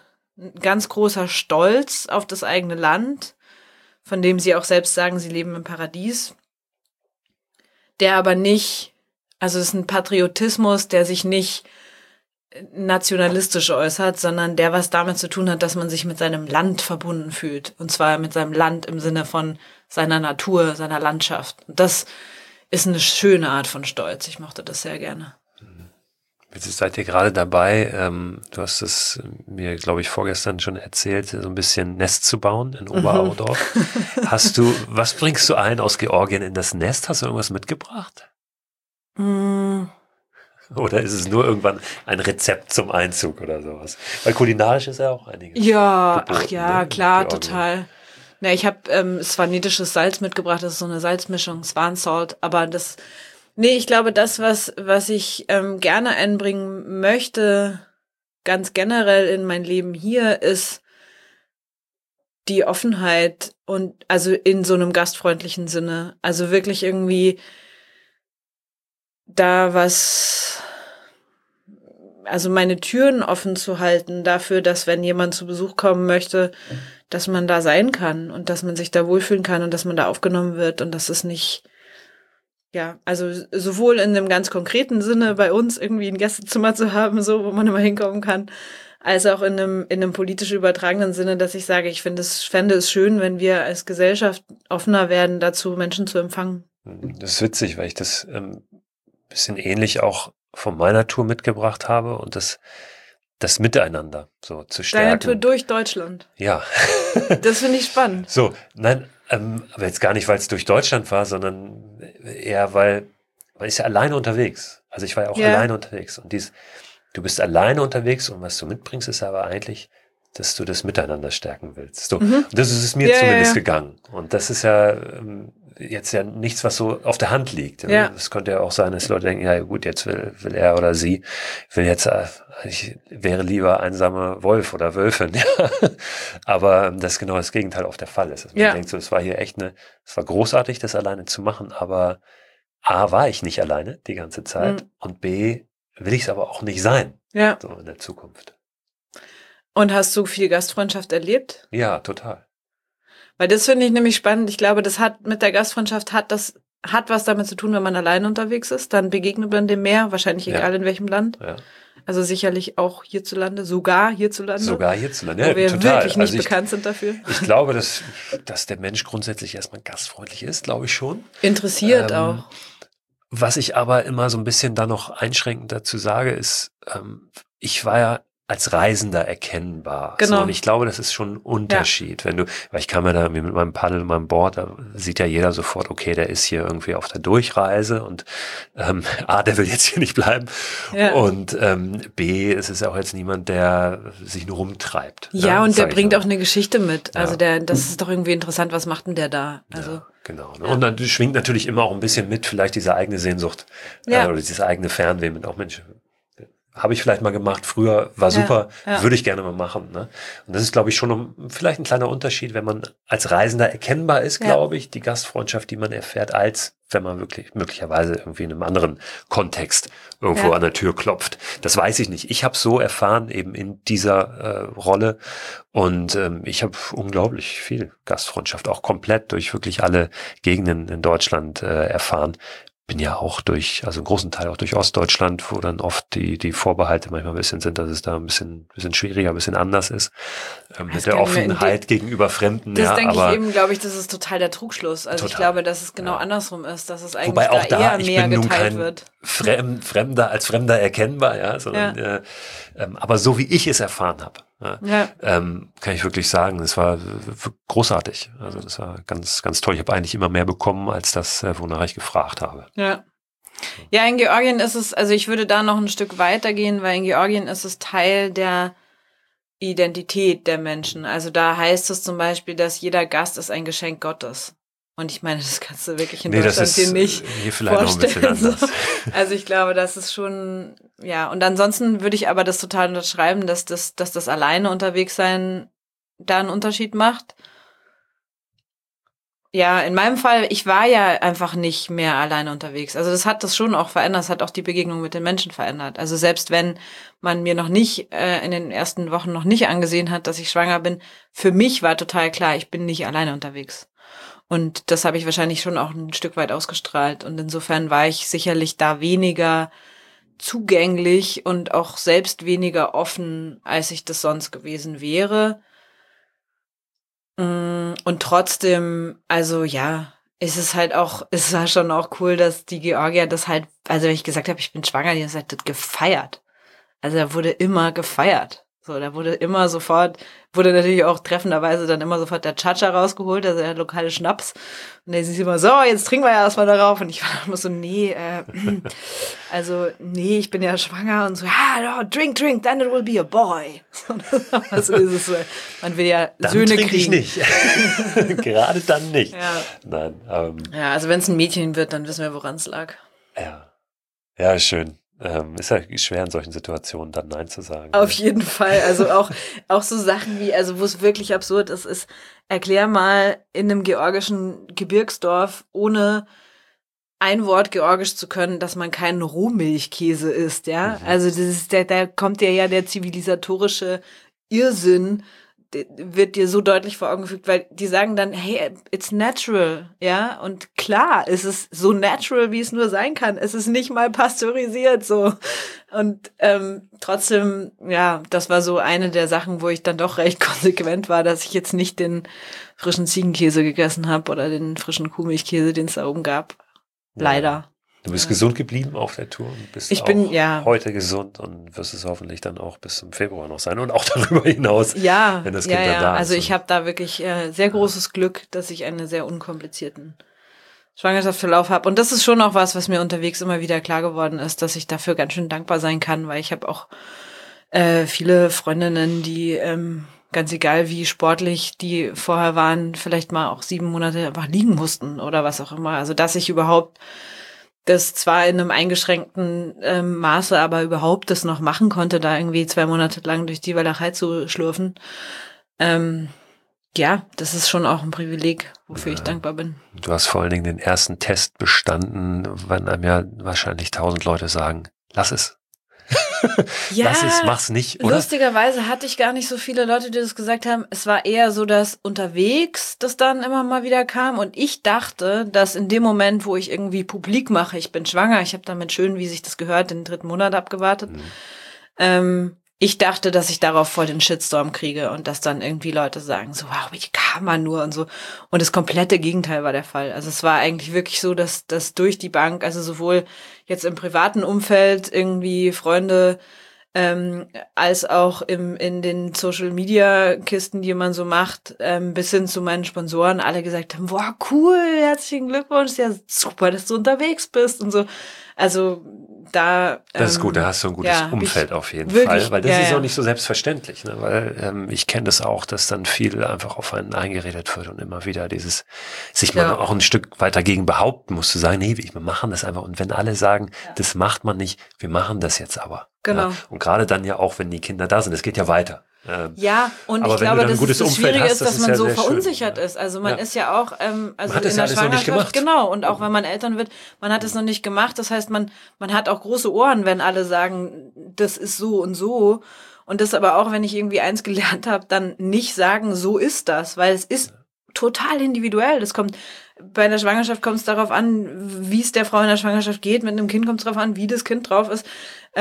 Stolz auf das eigene Land, von dem sie auch selbst sagen, sie leben im Paradies, der aber nicht, also es ist ein Patriotismus, der sich nicht nationalistisch äußert, sondern der was damit zu tun hat, dass man sich mit seinem Land verbunden fühlt. Und zwar mit seinem Land im Sinne von seiner Natur, seiner Landschaft. Und das ist eine schöne Art von Stolz. Ich mochte das sehr gerne. Jetzt seid ihr gerade dabei, du hast es mir, glaube ich, vorgestern schon erzählt, so ein bisschen Nest zu bauen in Oberaudorf. Was bringst du ein aus Georgien in das Nest? Hast du irgendwas mitgebracht? Oder ist es nur irgendwann ein Rezept zum Einzug oder sowas? Weil kulinarisch ist ja auch einiges. Ja, geboten, ach ja, ne, klar, Georgien. total. Na, ich habe swanitisches Salz mitgebracht, das ist so eine Salzmischung, Swan Salt, aber ich glaube, das, was ich gerne einbringen möchte, ganz generell in mein Leben hier, ist die Offenheit und also in so einem gastfreundlichen Sinne. Also wirklich irgendwie also meine Türen offen zu halten dafür, dass wenn jemand zu Besuch kommen möchte, dass man da sein kann und dass man sich da wohlfühlen kann und dass man da aufgenommen wird und dass es nicht, ja, also sowohl in einem ganz konkreten Sinne bei uns irgendwie ein Gästezimmer zu haben, so, wo man immer hinkommen kann, als auch in einem politisch übertragenen Sinne, dass ich sage, fände es schön, wenn wir als Gesellschaft offener werden, dazu Menschen zu empfangen. Das ist witzig, weil ich das bisschen ähnlich auch von meiner Tour mitgebracht habe und das Miteinander so zu stärken. Deine Tour durch Deutschland. Ja. Das finde ich spannend. So, nein, aber jetzt gar nicht, weil es durch Deutschland war, sondern eher, weil man ist ja alleine unterwegs. Also ich war ja auch alleine unterwegs und du bist alleine unterwegs und was du mitbringst, ist aber eigentlich, dass du das Miteinander stärken willst. So, das ist es mir zumindest gegangen. Und das ist ja jetzt ja nichts, was so auf der Hand liegt. Ja. Es könnte ja auch sein, dass Leute denken, ja gut, jetzt will er oder sie, ich wäre lieber einsame Wolf oder Wölfin. Ja. Aber das genau das Gegenteil auf der Fall ist. Dass man denkt, so, es war hier echt es war großartig, das alleine zu machen, aber A, war ich nicht alleine die ganze Zeit und B, will ich es aber auch nicht sein. Ja. So in der Zukunft. Und hast du viel Gastfreundschaft erlebt? Ja, total. Weil das finde ich nämlich spannend. Ich glaube, das hat mit der Gastfreundschaft hat was damit zu tun, wenn man alleine unterwegs ist. Dann begegnet man dem mehr, wahrscheinlich egal in welchem Land. Ja. Also sicherlich auch hierzulande, sogar hierzulande. Sogar hierzulande, ja, wo wir total. Wirklich nicht bekannt sind dafür. Ich glaube, dass der Mensch grundsätzlich erstmal gastfreundlich ist, glaube ich schon. Interessiert auch. Was ich aber immer so ein bisschen da noch einschränkend dazu sage, ist, ich war ja als Reisender erkennbar. Genau. So, und ich glaube, das ist schon ein Unterschied. Weil ich kam ja da mit meinem Paddel und meinem Board, da sieht ja jeder sofort, okay, der ist hier irgendwie auf der Durchreise und A, der will jetzt hier nicht bleiben und B, es ist auch jetzt niemand, der sich nur rumtreibt. Ja, und der bringt auch eine Geschichte mit. Also das ist doch irgendwie interessant, was macht denn der da? Also ja, genau. Ne? Und dann schwingt natürlich immer auch ein bisschen mit, vielleicht diese eigene Sehnsucht oder dieses eigene Fernweh mit auch Menschen. Habe ich vielleicht mal gemacht, früher war super, würde ich gerne mal machen. Ne? Und das ist, glaube ich, schon vielleicht ein kleiner Unterschied, wenn man als Reisender erkennbar ist, glaube ich, die Gastfreundschaft, die man erfährt, als wenn man wirklich möglicherweise irgendwie in einem anderen Kontext irgendwo an der Tür klopft. Das weiß ich nicht. Ich habe so erfahren, eben in dieser Rolle und ich habe unglaublich viel Gastfreundschaft, auch komplett durch wirklich alle Gegenden in Deutschland erfahren. Bin ja auch also einen großen Teil auch durch Ostdeutschland, wo dann oft die Vorbehalte manchmal ein bisschen sind, dass es da ein bisschen schwieriger, ein bisschen anders ist. Mit der Offenheit gegenüber Fremden. Das denke ich eben, glaube ich, das ist total der Trugschluss. Also ich glaube, dass es genau andersrum ist, dass es eigentlich wobei auch da eher mehr geteilt wird. Fremder als Fremder erkennbar, ja, sondern aber so wie ich es erfahren habe, kann ich wirklich sagen, es war großartig. Also das war ganz, ganz toll. Ich habe eigentlich immer mehr bekommen, als das, wonach ich gefragt habe. Ja. Ja, in Georgien ist es, also ich würde da noch ein Stück weiter gehen, weil in Georgien ist es Teil der Identität der Menschen. Also da heißt es zum Beispiel, dass jeder Gast ist ein Geschenk Gottes. Und ich meine, das kannst du wirklich in Deutschland hier nicht hier vielleicht vorstellen. Noch ein bisschen anders. Also ich glaube, das ist schon, ja. Und ansonsten würde ich aber das total unterschreiben, dass das alleine unterwegs sein da einen Unterschied macht. Ja, in meinem Fall, ich war ja einfach nicht mehr alleine unterwegs. Also das hat das schon auch verändert, das hat auch die Begegnung mit den Menschen verändert. Also selbst wenn man mir noch nicht in den ersten Wochen noch nicht angesehen hat, dass ich schwanger bin, für mich war total klar, ich bin nicht alleine unterwegs. Und das habe ich wahrscheinlich schon auch ein Stück weit ausgestrahlt. Und insofern war ich sicherlich da weniger zugänglich und auch selbst weniger offen, als ich das sonst gewesen wäre. Und trotzdem, also ja, es war schon auch cool, dass die Georgier das halt, also wenn ich gesagt habe, ich bin schwanger, die haben das halt gefeiert. Also da wurde immer gefeiert. So, da wurde natürlich auch treffenderweise dann immer sofort der Chacha rausgeholt, also der lokale Schnaps. Und der ist immer so, jetzt trinken wir ja erstmal darauf. Und ich war immer so, nee, ich bin ja schwanger und so, no, drink, then it will be a boy. Also dieses, man will ja dann Söhne kriegen. Ich nicht. Gerade dann nicht. Ja. Nein. Ja, also wenn es ein Mädchen wird, dann wissen wir, woran es lag. Ja, schön. Ist ja schwer in solchen Situationen dann Nein zu sagen. Auf jeden Fall. Also auch so Sachen wie, also wo es wirklich absurd ist, erklär mal in einem georgischen Gebirgsdorf, ohne ein Wort georgisch zu können, dass man keinen Rohmilchkäse isst, ja. Also das ist da kommt dir ja der zivilisatorische Irrsinn, wird dir so deutlich vor Augen geführt, weil die sagen dann, hey, it's natural, ja, und klar, es ist so natural, wie es nur sein kann. Es ist nicht mal pasteurisiert, so. Und trotzdem, ja, das war so eine der Sachen, wo ich dann doch recht konsequent war, dass ich jetzt nicht den frischen Ziegenkäse gegessen habe oder den frischen Kuhmilchkäse, den es da oben gab. Leider. Du bist gesund geblieben auf der Tour und bist heute gesund und wirst es hoffentlich dann auch bis zum Februar noch sein und auch darüber hinaus, wenn das Kind dann da ist. Also ich habe da wirklich sehr großes Glück, dass ich einen sehr unkomplizierten Schwangerschaftsverlauf habe. Und das ist schon auch was mir unterwegs immer wieder klar geworden ist, dass ich dafür ganz schön dankbar sein kann, weil ich habe auch viele Freundinnen, die ganz egal wie sportlich die vorher waren, vielleicht mal auch 7 Monate einfach liegen mussten oder was auch immer. Also dass ich überhaupt das zwar in einem eingeschränkten Maße, aber überhaupt das noch machen konnte, da irgendwie 2 Monate lang durch die Walachei zu schlürfen. Das ist schon auch ein Privileg, wofür ich dankbar bin. Du hast vor allen Dingen den ersten Test bestanden, wenn einem ja wahrscheinlich 1000 Leute sagen, lass es. Lass es, mach's nicht, oder? Lustigerweise hatte ich gar nicht so viele Leute, die das gesagt haben. Es war eher so, dass unterwegs das dann immer mal wieder kam und ich dachte, dass in dem Moment, wo ich irgendwie publik mache, ich bin schwanger, ich habe damit schön, wie sich das gehört, den 3. Monat abgewartet, ich dachte, dass ich darauf voll den Shitstorm kriege und dass dann irgendwie Leute sagen, so, wow, wie kann man nur und so. Und das komplette Gegenteil war der Fall. Also es war eigentlich wirklich so, dass durch die Bank, also sowohl jetzt im privaten Umfeld irgendwie Freunde, als auch in den Social-Media-Kisten, die man so macht, bis hin zu meinen Sponsoren, alle gesagt haben, boah, cool, herzlichen Glückwunsch, ja super, dass du unterwegs bist und so. Also da... das ist gut, da hast du ein gutes Umfeld auf jeden Fall, weil das ist auch nicht so selbstverständlich, ne? Weil ich kenne das auch, dass dann viel einfach auf einen eingeredet wird und immer wieder dieses, sich mal auch ein Stück weiter gegen behaupten muss, zu sagen, nee, wir machen das einfach und wenn alle sagen, das macht man nicht, wir machen das jetzt aber. Genau. Ja? Und gerade dann ja auch, wenn die Kinder da sind, es geht ja weiter. Und ich glaube, dass das Schwierige ist, dass man so verunsichert ist. Also man ist ja auch, also in der Schwangerschaft, genau, und auch wenn man Eltern wird, man hat es noch nicht gemacht. Das heißt, man hat auch große Ohren, wenn alle sagen, das ist so und so. Und das aber auch, wenn ich irgendwie eins gelernt habe, dann nicht sagen, so ist das, weil es ist total individuell. Das kommt bei einer Schwangerschaft kommt es darauf an, wie es der Frau in der Schwangerschaft geht. Mit einem Kind kommt es darauf an, wie das Kind drauf ist.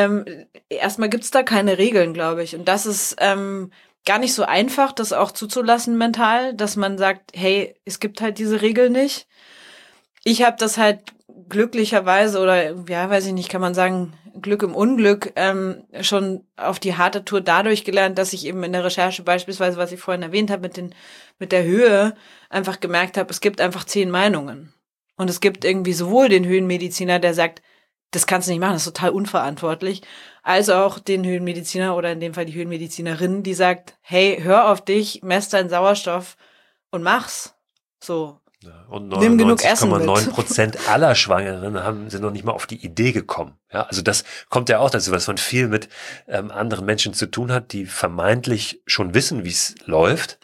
Erstmal gibt's da keine Regeln, glaube ich. Und das ist gar nicht so einfach, das auch zuzulassen mental, dass man sagt, hey, es gibt halt diese Regel nicht. Ich habe das halt glücklicherweise oder ja, weiß ich nicht, kann man sagen, Glück im Unglück schon auf die harte Tour dadurch gelernt, dass ich eben in der Recherche beispielsweise, was ich vorhin erwähnt habe, mit der Höhe einfach gemerkt habe, es gibt einfach 10 Meinungen. Und es gibt irgendwie sowohl den Höhenmediziner, der sagt, das kannst du nicht machen, das ist total unverantwortlich, als auch den Höhenmediziner oder in dem Fall die Höhenmedizinerin, die sagt, hey, hör auf dich, mess deinen Sauerstoff und mach's. So. Und nimm genug Essen mit. 99,9% aller Schwangeren sind noch nicht mal auf die Idee gekommen. Ja, also das kommt ja auch dazu, was man viel mit anderen Menschen zu tun hat, die vermeintlich schon wissen, wie es läuft,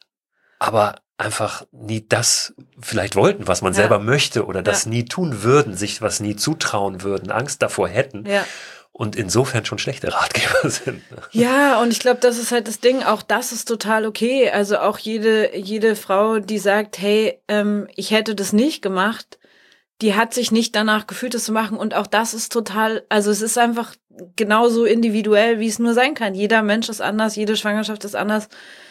aber einfach nie das vielleicht wollten, was man selber möchte oder das nie tun würden, sich was nie zutrauen würden, Angst davor hätten. Ja. Und insofern schon schlechte Ratgeber sind. Ja, und ich glaube, das ist halt das Ding, auch das ist total okay. Also auch jede Frau, die sagt, hey, ich hätte das nicht gemacht, die hat sich nicht danach gefühlt, das zu machen. Und auch das ist total, also es ist einfach genauso individuell, wie es nur sein kann. Jeder Mensch ist anders, jede Schwangerschaft ist anders.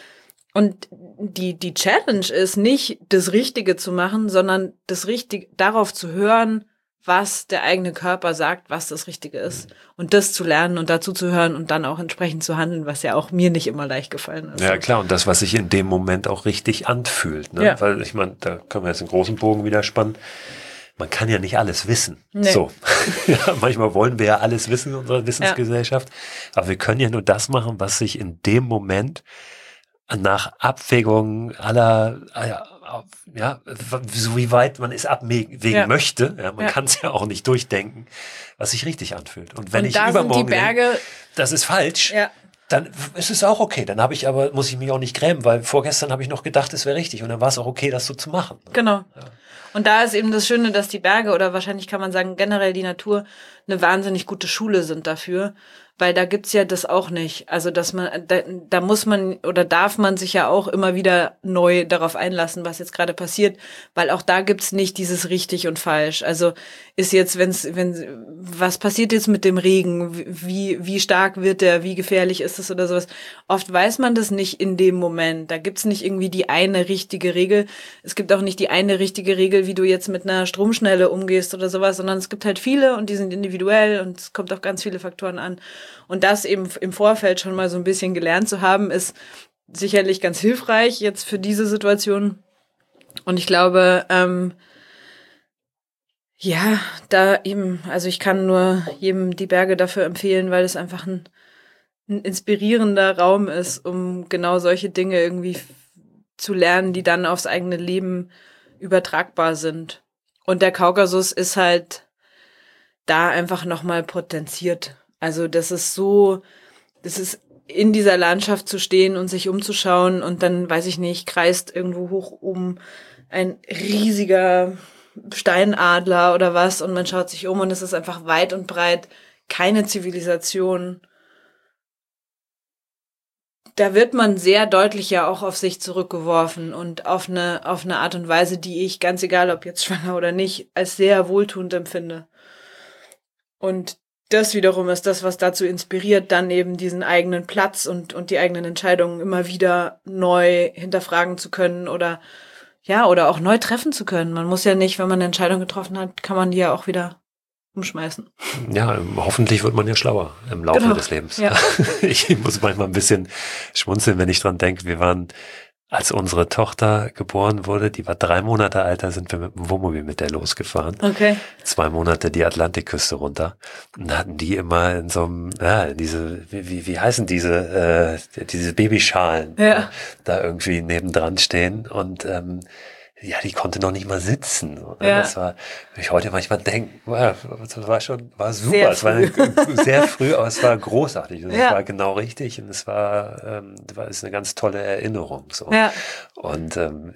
Und die Challenge ist nicht, das Richtige zu machen, sondern das Richtige, darauf zu hören, was der eigene Körper sagt, was das Richtige ist. Und das zu lernen und dazu zu hören und dann auch entsprechend zu handeln, was ja auch mir nicht immer leicht gefallen ist. Ja, klar. Und das, was sich in dem Moment auch richtig anfühlt. Ne? Ja. Weil ich meine, da können wir jetzt einen großen Bogen wieder spannen. Man kann ja nicht alles wissen. Nee. So. Ja, manchmal wollen wir ja alles wissen in unserer Wissensgesellschaft. Aber wir können ja nur das machen, was sich in dem Moment nach Abwägung aller, so wie weit man es abwägen möchte. Ja, man kann es ja auch nicht durchdenken, was sich richtig anfühlt. Und wenn ich übermorgen denke, das ist falsch, dann ist es auch okay. Dann muss ich mich auch nicht grämen, weil vorgestern habe ich noch gedacht, es wäre richtig. Und dann war es auch okay, das so zu machen. Genau. Ja. Und da ist eben das Schöne, dass die Berge oder wahrscheinlich kann man sagen, generell die Natur eine wahnsinnig gute Schule sind dafür, weil da gibt's ja das auch nicht. Also, dass man, da muss man oder darf man sich ja auch immer wieder neu darauf einlassen, was jetzt gerade passiert, weil auch da gibt's nicht dieses richtig und falsch. Also, ist jetzt, was passiert jetzt mit dem Regen? Wie stark wird der? Wie gefährlich ist es oder sowas? Oft weiß man das nicht in dem Moment. Da gibt's nicht irgendwie die eine richtige Regel. Es gibt auch nicht die eine richtige Regel, wie du jetzt mit einer Stromschnelle umgehst oder sowas, sondern es gibt halt viele und die sind individuell und es kommt auf ganz viele Faktoren an. Und das eben im Vorfeld schon mal so ein bisschen gelernt zu haben, ist sicherlich ganz hilfreich jetzt für diese Situation. Und ich glaube, da eben, also ich kann nur jedem die Berge dafür empfehlen, weil es einfach ein inspirierender Raum ist, um genau solche Dinge irgendwie zu lernen, die dann aufs eigene Leben übertragbar sind. Und der Kaukasus ist halt da einfach nochmal potenziert. Also das ist in dieser Landschaft zu stehen und sich umzuschauen und dann, weiß ich nicht, kreist irgendwo hoch oben ein riesiger Steinadler oder was und man schaut sich um und es ist einfach weit und breit keine Zivilisation. Da wird man sehr deutlich ja auch auf sich zurückgeworfen und auf eine Art und Weise, die ich, ganz egal ob jetzt schwanger oder nicht, als sehr wohltuend empfinde. Und das wiederum ist das, was dazu inspiriert, dann eben diesen eigenen Platz und die eigenen Entscheidungen immer wieder neu hinterfragen zu können oder auch neu treffen zu können. Man muss ja nicht, wenn man eine Entscheidung getroffen hat, kann man die ja auch wieder umschmeißen. Ja, hoffentlich wird man ja schlauer im Laufe des Lebens. Ja. Ich muss manchmal ein bisschen schmunzeln, wenn ich dran denke. Wir waren, als unsere Tochter geboren wurde, die war 3 Monate alt, da sind wir mit dem Wohnmobil mit der losgefahren. Okay. 2 Monate die Atlantikküste runter. Und da hatten die immer in so einem, wie heißen diese Babyschalen, da irgendwie nebendran stehen und, die konnte noch nicht mal sitzen. Ja. Das war, ich heute manchmal denke, das war super. Es war sehr früh, aber es war großartig. Und es war genau richtig. Und es ist eine ganz tolle Erinnerung. So. Ja. Und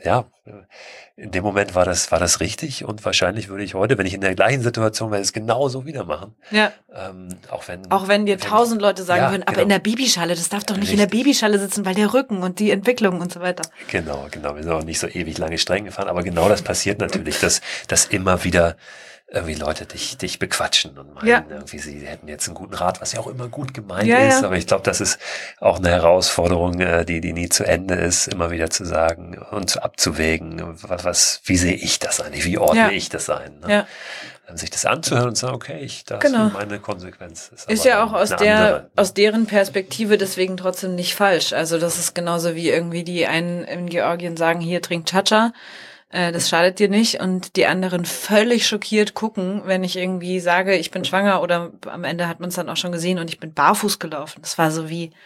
in dem Moment war das richtig. Und wahrscheinlich würde ich heute, wenn ich in der gleichen Situation wäre, es genauso wieder machen. Ja. Auch wenn dir 1000 Leute sagen würden, aber in der Babyschale, das darf doch nicht in der Babyschale sitzen, weil der Rücken und die Entwicklung und so weiter. Genau. Wir sind auch nicht so ewig lange streng gefahren, aber genau das passiert natürlich, dass immer wieder irgendwie Leute dich bequatschen und meinen, irgendwie sie hätten jetzt einen guten Rat, was ja auch immer gut gemeint ist, aber ich glaube, das ist auch eine Herausforderung, die nie zu Ende ist, immer wieder zu sagen und abzuwägen, wie sehe ich das eigentlich, wie ordne ich das ein, ne? Ja. Sich das anzuhören und zu sagen, okay, das ist meine Konsequenz. Ist ja auch aus deren Perspektive deswegen trotzdem nicht falsch. Also das ist genauso wie irgendwie die einen in Georgien sagen, hier trink Chacha, das schadet dir nicht, und die anderen völlig schockiert gucken, wenn ich irgendwie sage, ich bin schwanger, oder am Ende hat man es dann auch schon gesehen und ich bin barfuß gelaufen. Das war so wie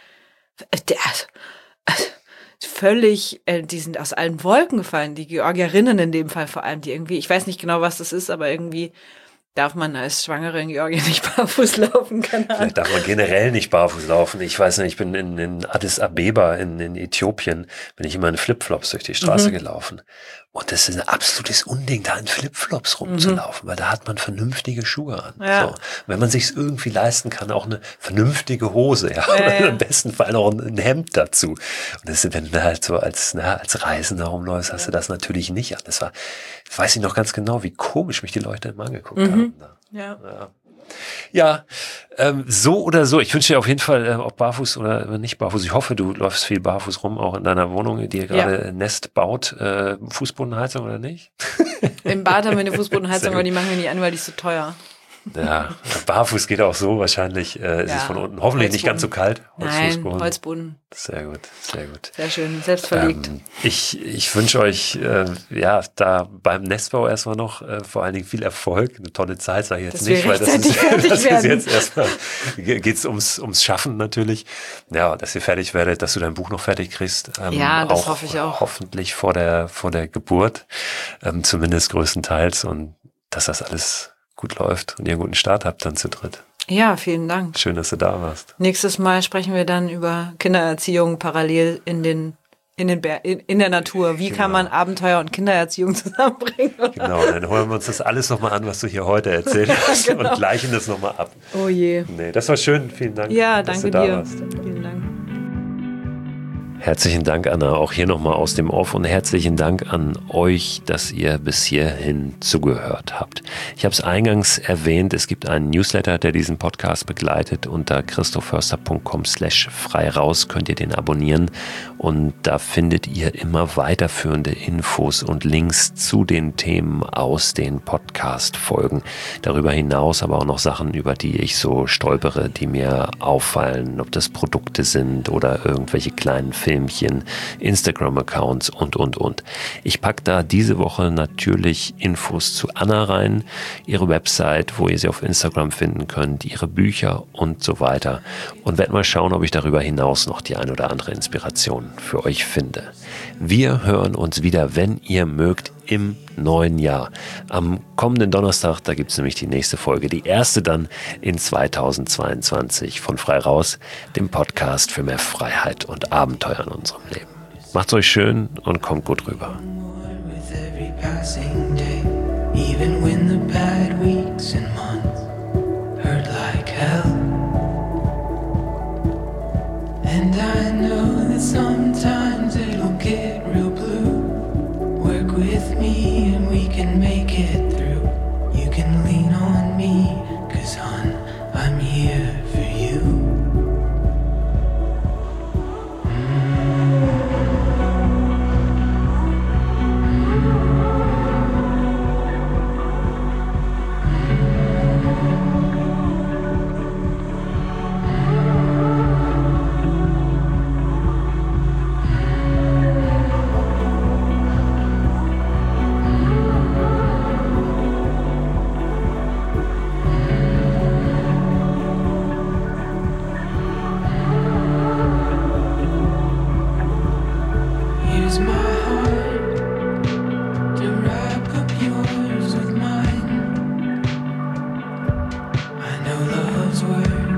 völlig, die sind aus allen Wolken gefallen, die Georgierinnen in dem Fall vor allem, die irgendwie, ich weiß nicht genau, was das ist, aber irgendwie darf man als Schwangere in Georgien nicht barfuß laufen, keine Ahnung. Vielleicht darf man generell nicht barfuß laufen. Ich weiß nicht, ich bin in Addis Abeba in Äthiopien, bin ich immer in Flipflops durch die Straße gelaufen. Und das ist ein absolutes Unding, da in Flipflops rumzulaufen, weil da hat man vernünftige Schuhe an. Ja. So. Wenn man sich's irgendwie leisten kann, auch eine vernünftige Hose, oder im besten Fall noch ein Hemd dazu. Und das, wenn du da halt so als Reisender rumläufst, hast du das natürlich nicht an. Weiß ich noch ganz genau, wie komisch mich die Leute immer angeguckt haben. Ja. Ja, so oder so. Ich wünsche dir auf jeden Fall, ob barfuß oder nicht barfuß. Ich hoffe, du läufst viel barfuß rum, auch in deiner Wohnung, die gerade Nest baut. Fußbodenheizung oder nicht? Im Bad haben wir eine Fußbodenheizung, aber die machen wir nicht an, weil die ist so teuer. Ja, barfuß geht auch so. Wahrscheinlich ist es von unten hoffentlich nicht ganz so kalt. Nein, Holzboden. Sehr gut, sehr gut. Sehr schön, selbst verlegt. Ich wünsche euch da beim Nestbau erstmal noch vor allen Dingen viel Erfolg. Eine tolle Zeit, sage ich jetzt nicht, weil das ist jetzt erstmal geht's ums Schaffen natürlich. Ja, dass ihr fertig werdet, dass du dein Buch noch fertig kriegst. Ja, das hoffe ich auch. Hoffentlich vor der Geburt, zumindest größtenteils, und dass das alles gut läuft und ihr einen guten Start habt dann zu dritt. Ja, vielen Dank. Schön, dass du da warst. Nächstes Mal sprechen wir dann über Kindererziehung parallel in der Natur. Wie kann man Abenteuer und Kindererziehung zusammenbringen? Oder? Genau, dann holen wir uns das alles nochmal an, was du hier heute erzählt hast und gleichen das nochmal ab. Oh je. Nee, das war schön. Vielen Dank, dass du da dir warst. Vielen Dank. Herzlichen Dank, Anna, auch hier nochmal aus dem Off, und herzlichen Dank an euch, dass ihr bis hierhin zugehört habt. Ich habe es eingangs erwähnt, es gibt einen Newsletter, der diesen Podcast begleitet. Unter christophförster.com/freiraus könnt ihr den abonnieren, und da findet ihr immer weiterführende Infos und Links zu den Themen aus den Podcast-Folgen. Darüber hinaus aber auch noch Sachen, über die ich so stolpere, die mir auffallen, ob das Produkte sind oder irgendwelche kleinen Filmchen, Instagram-Accounts und. Ich packe da diese Woche natürlich Infos zu Anna rein, ihre Website, wo ihr sie auf Instagram finden könnt, ihre Bücher und so weiter, und werde mal schauen, ob ich darüber hinaus noch die ein oder andere Inspiration für euch finde. Wir hören uns wieder, wenn ihr mögt, im neuen Jahr. Am kommenden Donnerstag, da gibt es nämlich die nächste Folge, die erste dann in 2022 von Frei Raus, dem Podcast für mehr Freiheit und Abenteuer in unserem Leben. Macht's euch schön und kommt gut rüber. And I know that sometimes it'll get real blue. Work with me and we can make it through. You can lean on me, 'cause hon, I'm here for you. Use my heart to wrap up yours with mine. I know love's words.